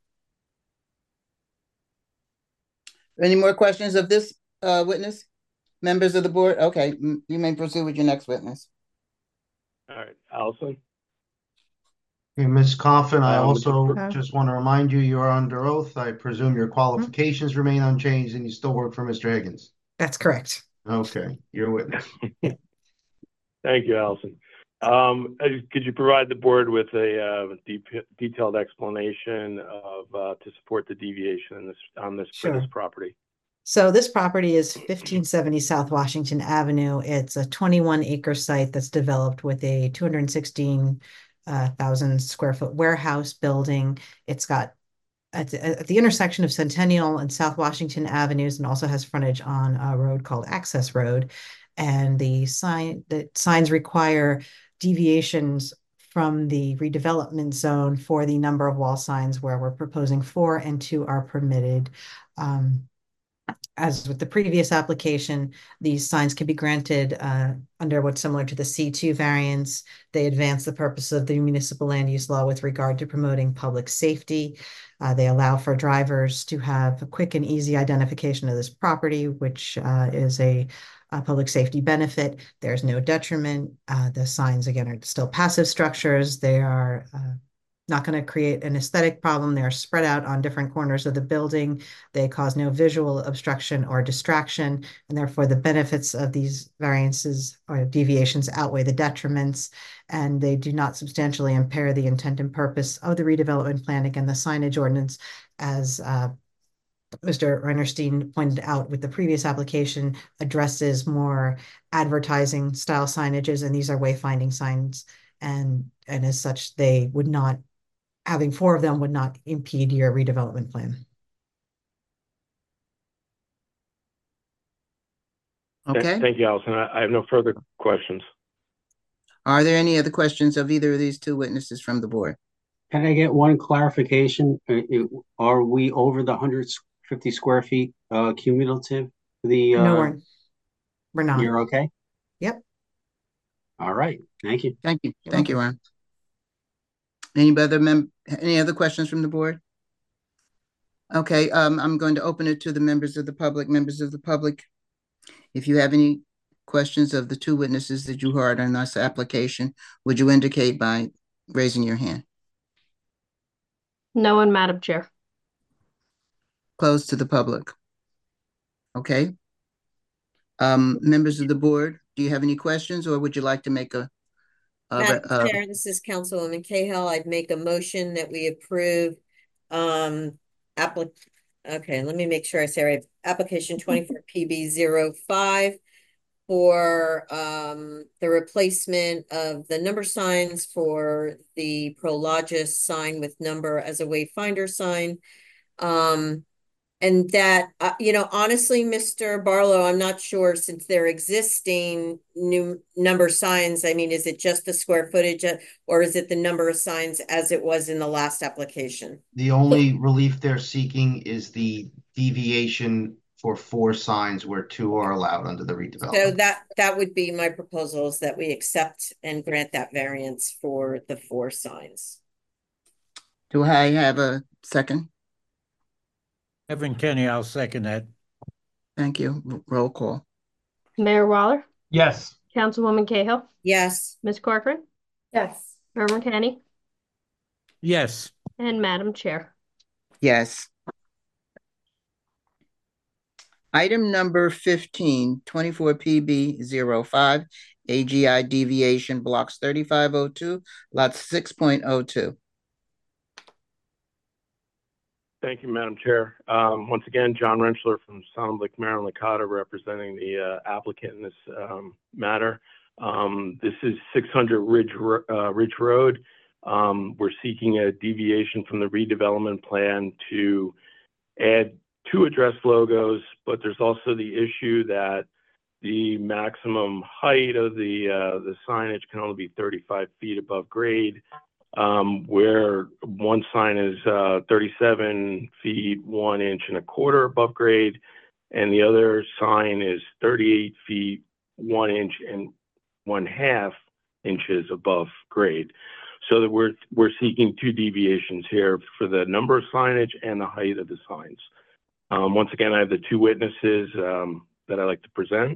Any more questions of this witness? Members of the board? Okay, you may proceed with your next witness. All right, Allison. Hey, Ms. Coffin, I also just want to remind you, you're under oath. I presume your qualifications remain unchanged and you still work for Mr. Higgins. That's correct. Okay, you're a witness. Thank you, Allison. Could you provide the board with a detailed explanation of to support the deviation for this property? So this property is 1570 South Washington Avenue. It's a 21-acre site that's developed with a 216,000 square foot warehouse building. It's got at the intersection of Centennial and South Washington Avenues, and also has frontage on a road called Access Road. And the signs require deviations from the redevelopment zone for the number of wall signs, where we're proposing 4 and 2 are permitted. As with the previous application, these signs can be granted under what's similar to the C2 variance. They advance the purpose of the municipal land use law with regard to promoting public safety. They allow for drivers to have a quick and easy identification of this property, which is a public safety benefit. There's no detriment. The signs, again, are still passive structures. They are not going to create an aesthetic problem. They're spread out on different corners of the building. They cause no visual obstruction or distraction, and therefore the benefits of these variances or deviations outweigh the detriments, and they do not substantially impair the intent and purpose of the redevelopment plan. Again, the signage ordinance, as Mr. Reinerstein pointed out with the previous application, addresses more advertising style signages, and these are wayfinding signs, and as such, they would not, having 4 of them would not impede your redevelopment plan. Okay. Thank you, Allison. I have no further questions. Are there any other questions of either of these 2 witnesses from the board? Can I get one clarification? Are we over the 150 square feet cumulative? No, we're not. You're okay? Yep. All right. Thank you. Thank you. Thank you, Ron. Any other questions from the board? Okay, I'm going to open it to the members of the public. Members of the public, if you have any questions of the 2 witnesses that you heard on this application, would you indicate by raising your hand? No one, Madam Chair. Closed to the public. Okay. Members of the board, do you have any questions, or would you like to make a Madam Chair, this is Councilwoman Cahill. I'd make a motion that we approve okay, let me make sure I say right. Application 24 PB05 for the replacement of the number signs for the Prologis sign with number as a wayfinder sign. And that, honestly, Mr. Barlow, I'm not sure, since they're existing new number signs, I mean, is it just the square footage or is it the number of signs as it was in the last application? The only relief they're seeking is the deviation for 4 signs where 2 are allowed under the redevelopment. So that would be my proposal, is that we accept and grant that variance for the 4 signs. Do I have a second? Evan Kenny, I'll second that. Thank you. Roll call. Mayor Waller? Yes. Councilwoman Cahill? Yes. Ms. Corcoran? Yes. Reverend Kenny? Yes. And Madam Chair. Yes. Item number 15, 24 PB05, AGI deviation blocks 3502, lot 6.02. Thank you, Madam Chair. Once again, John Rentschler from Sonoma Lake Marin Licata, representing the applicant in this matter. This is 600 Ridge Road. We're seeking a deviation from the redevelopment plan to add 2 address logos, but there's also the issue that the maximum height of the signage can only be 35 feet above grade, where one sign is 37 feet 1 inch and a quarter above grade, and the other sign is 38 feet 1 inch and 1/2 inches above grade. So that we're seeking 2 deviations here for the number of signage and the height of the signs. Once again, I have the 2 witnesses that I'd like to present.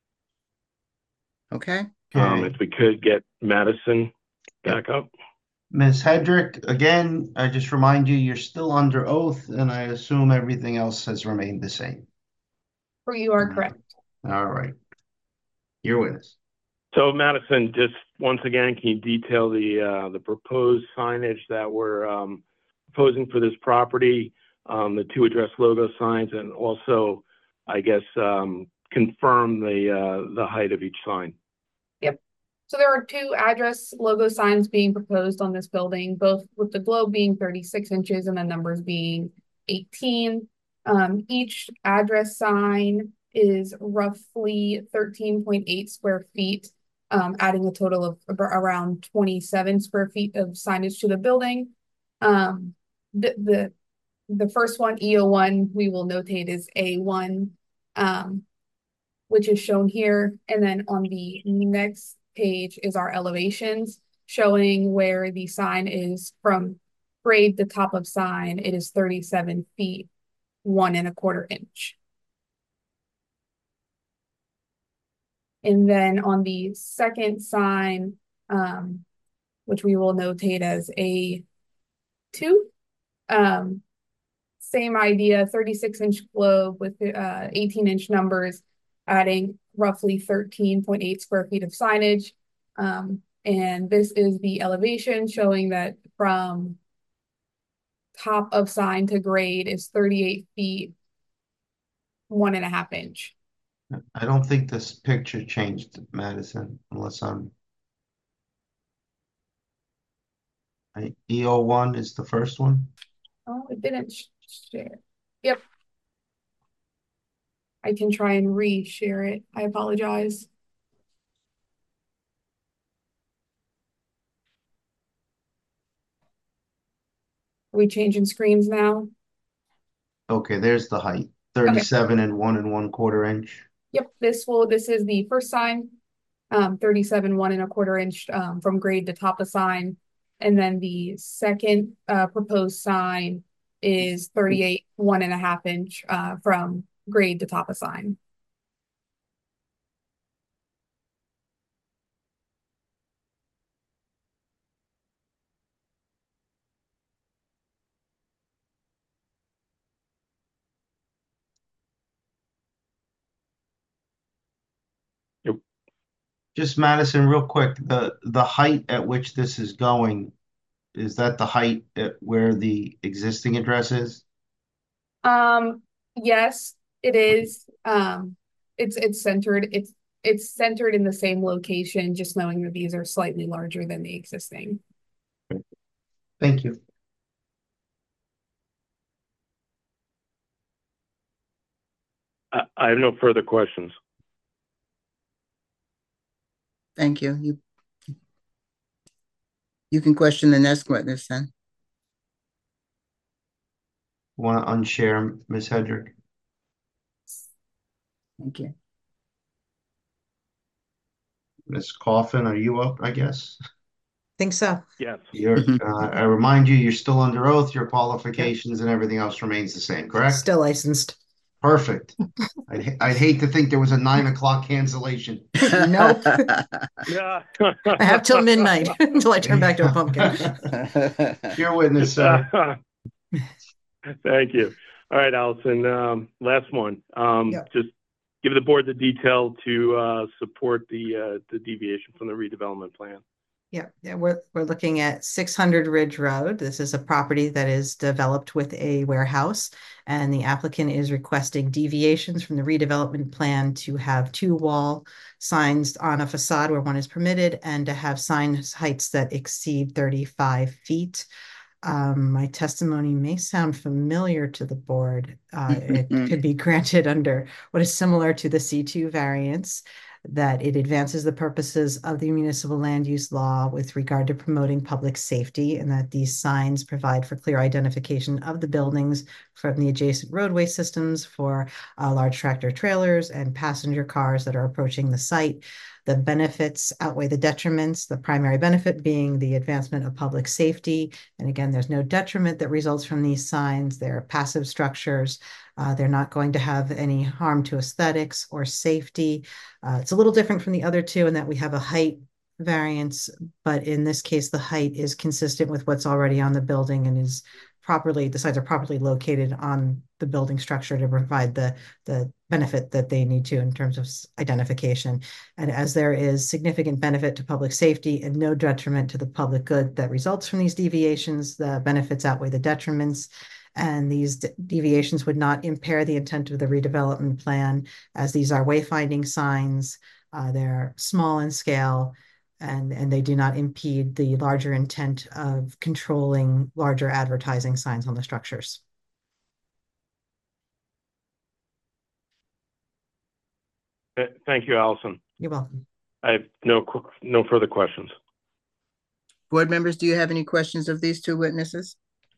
Okay. If we could get Madison back up. Ms. Hedrick, again, I just remind you, you're still under oath, and I assume everything else has remained the same. You are correct. All right. Your witness. So Madison, just once again, can you detail the proposed signage that we're proposing for this property, the 2 address logo signs, and also, I guess, confirm the height of each sign? Yep. So there are 2 address logo signs being proposed on this building, both with the globe being 36 inches and the numbers being 18. Each address sign is roughly 13.8 square feet, adding a total of around 27 square feet of signage to the building. The first one, EO1, we will notate is A1, which is shown here. And then on the next page is our elevations, showing where the sign is from grade to top of sign. It is 37 feet 1 1/4 inch. And then on the second sign, which we will notate as A2, same idea, 36-inch globe with 18-inch numbers, adding roughly 13.8 square feet of signage. And this is the elevation showing that from top of sign to grade is 38 feet 1 1/2 inch. I don't think this picture changed, Madison, unless I'm... EO1 is the first one? Oh, it didn't share. Yep. I can try and re-share it. I apologize. Are we changing screens now? Okay, there's the height. 37 and 1 1/4 inch. Yep, this is the first sign, 37 1 1/4 inch from grade to top of sign. And then the second proposed sign is 38 1 1/2 inch from grade to top of sign. Just Madison, real quick, the height at which this is going, is that the height at where the existing address is? Yes, it is. It's centered. It's centered in the same location, just knowing that these are slightly larger than the existing. Thank you. I have no further questions. Thank you. You can question the next witness then. Want to unshare, Ms. Hedrick? Thank you. Ms. Coffin, are you up, I guess? Think so. Yes. I remind you, you're still under oath. Your qualifications and everything else remains the same, correct? Still licensed. Perfect. I'd hate to think there was a 9 o'clock cancellation. Nope. Yeah. I have till midnight until I turn back to a pumpkin. Your witness, sir. Thank you. All right, Allison. Last one. Just give the board the detail to support the deviation from the redevelopment plan. Yeah, we're looking at 600 Ridge Road. This is a property that is developed with a warehouse, and the applicant is requesting deviations from the redevelopment plan to have 2 wall signs on a facade where one is permitted, and to have sign heights that exceed 35 feet. My testimony may sound familiar to the board. It could be granted under what is similar to the C2 variance, that it advances the purposes of the municipal land use law with regard to promoting public safety, and that these signs provide for clear identification of the buildings from the adjacent roadway systems for large tractor trailers and passenger cars that are approaching the site. The benefits outweigh the detriments, the primary benefit being the advancement of public safety. And again, there's no detriment that results from these signs. They're passive structures. They're not going to have any harm to aesthetics or safety. It's a little different from the other two in that we have a height variance, but in this case, the height is consistent with what's already on the building and is properly, the signs are properly located on the building structure to provide the benefit that they need to in terms of identification. And as there is significant benefit to public safety and no detriment to the public good that results from these deviations, the benefits outweigh the detriments. And these deviations would not impair the intent of the redevelopment plan, as these are wayfinding signs. They're small in scale, and they do not impede the larger intent of controlling larger advertising signs on the structures. Thank you, Allison. You're welcome. I have no further questions. Board members, do you have any questions of these 2 witnesses?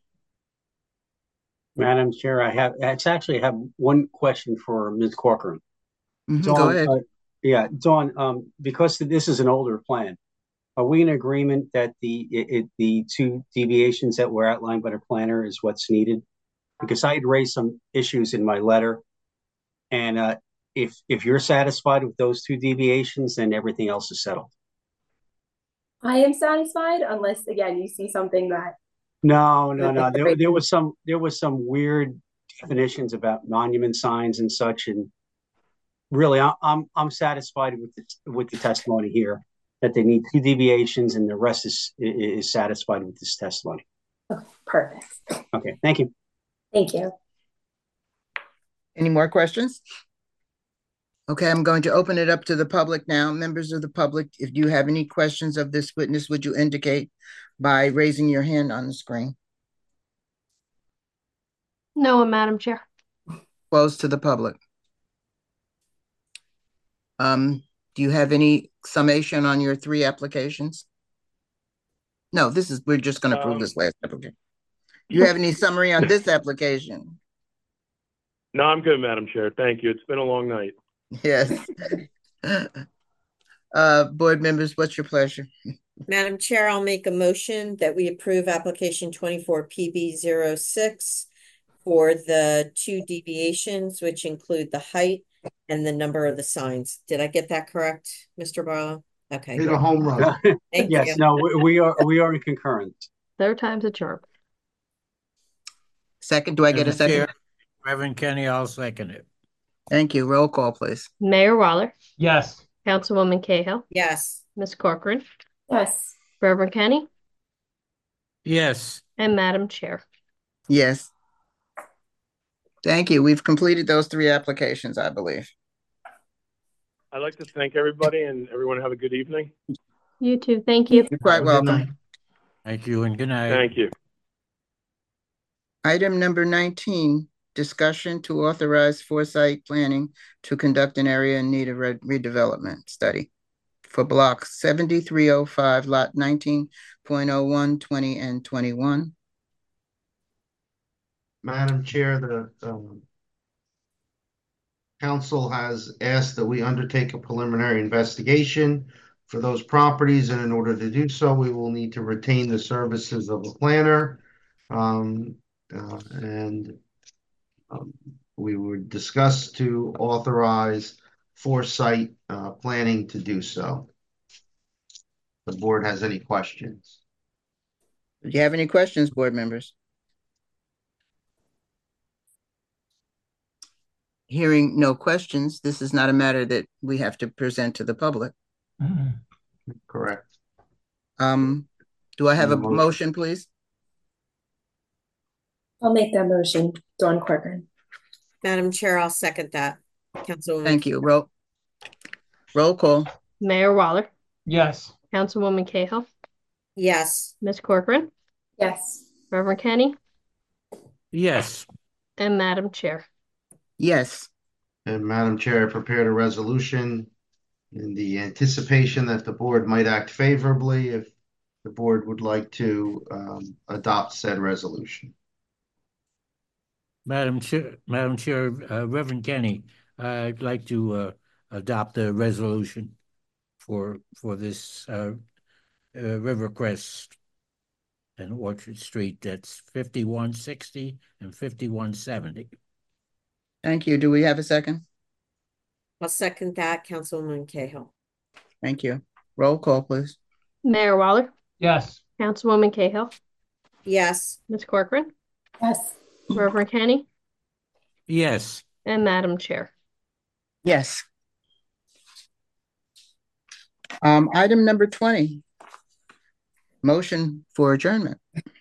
Madam Chair, I have one question for Ms. Corcoran. Dawn, go ahead. Yeah, Dawn, because this is an older plan, are we in agreement that the 2 deviations that were outlined by the planner is what's needed? Because I had raised some issues in my letter, and if you're satisfied with those 2 deviations, then everything else is settled. I am satisfied, unless again you see something that. No. There was some weird definitions about monument signs and such, and really, I'm satisfied with the testimony here, that they need 2 deviations, and the rest is satisfied with this testimony. Okay, perfect. Okay, thank you. Thank you. Any more questions? Okay, I'm going to open it up to the public now. Members of the public, if you have any questions of this witness, would you indicate by raising your hand on the screen? No, Madam Chair. Closed to the public. Do you have any summation on your 3 applications? No, we're just going to approve this last application. Do you have any summary on this application? No, I'm good, Madam Chair. Thank you. It's been a long night. Yes. Board members, what's your pleasure? Madam Chair, I'll make a motion that we approve application 24 PB06 for the 2 deviations, which include the height and the number of the signs. Did I get that correct, Mr. Barlow? Okay. Hit a home run. Thank yes, you. no, we are in concurrence. 3rd time's a charm. Second, do I get a second? Chair, Reverend Kenny, I'll second it. Thank you. Roll call, please. Mayor Waller. Yes. Councilwoman Cahill. Yes. Ms. Corcoran. Yes. Reverend Kenny. Yes. And Madam Chair. Yes. Thank you. We've completed those 3 applications, I believe. I'd like to thank everybody, and everyone have a good evening. You too. Thank you. You're quite welcome. Thank you and good night. Thank you. Item number 19, discussion to authorize Foresight Planning to conduct an area in need of redevelopment study for block 7305, lot 19.01, 20, and 21. Madam Chair, the council has asked that we undertake a preliminary investigation for those properties, and in order to do so, we will need to retain the services of a planner, we would discuss to authorize Foresight Planning to do so. The board has any questions? Do you have any questions, board members? Hearing no questions, this is not a matter that we have to present to the public. Correct. Do I have a motion, please? I'll make that motion. Dawn Corcoran. Madam Chair, I'll second that. Councilwoman. Thank you. Roll call. Mayor Waller, Yes. Councilwoman Cahill, Yes. Ms. Corcoran, Yes. Reverend Kenny, Yes. and Madam Chair. Yes. And Madam Chair, I prepared a resolution in the anticipation that the board might act favorably if the board would like to adopt said resolution. Madam Chair, Reverend Kenny, I'd like to adopt a resolution for this Rivercrest and Orchard Street. That's 5160 and 5170. Thank you. Do we have a second? I'll second that, Councilwoman Cahill. Thank you. Roll call, please. Mayor Waller, Yes. Councilwoman Cahill, Yes. Ms. Corcoran, Yes. Reverend Kenny, Yes. and Madam Chair. Yes. Item number 20. Motion for adjournment.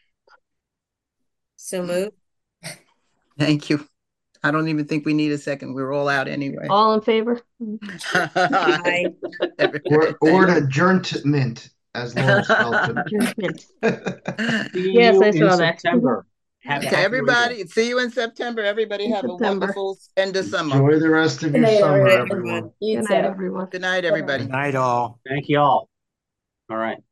So moved. Thank you. I don't even think we need a second. We're all out anyway. All in favor? Aye. Or adjournment, as Laura spelled it. Yes, I saw that. September. To everybody, see you in September. Everybody have a wonderful end of summer. Enjoy the rest of your summer, everyone. You Good too. night, everyone. Good night, everybody. Good night, all. Thank you all. All right.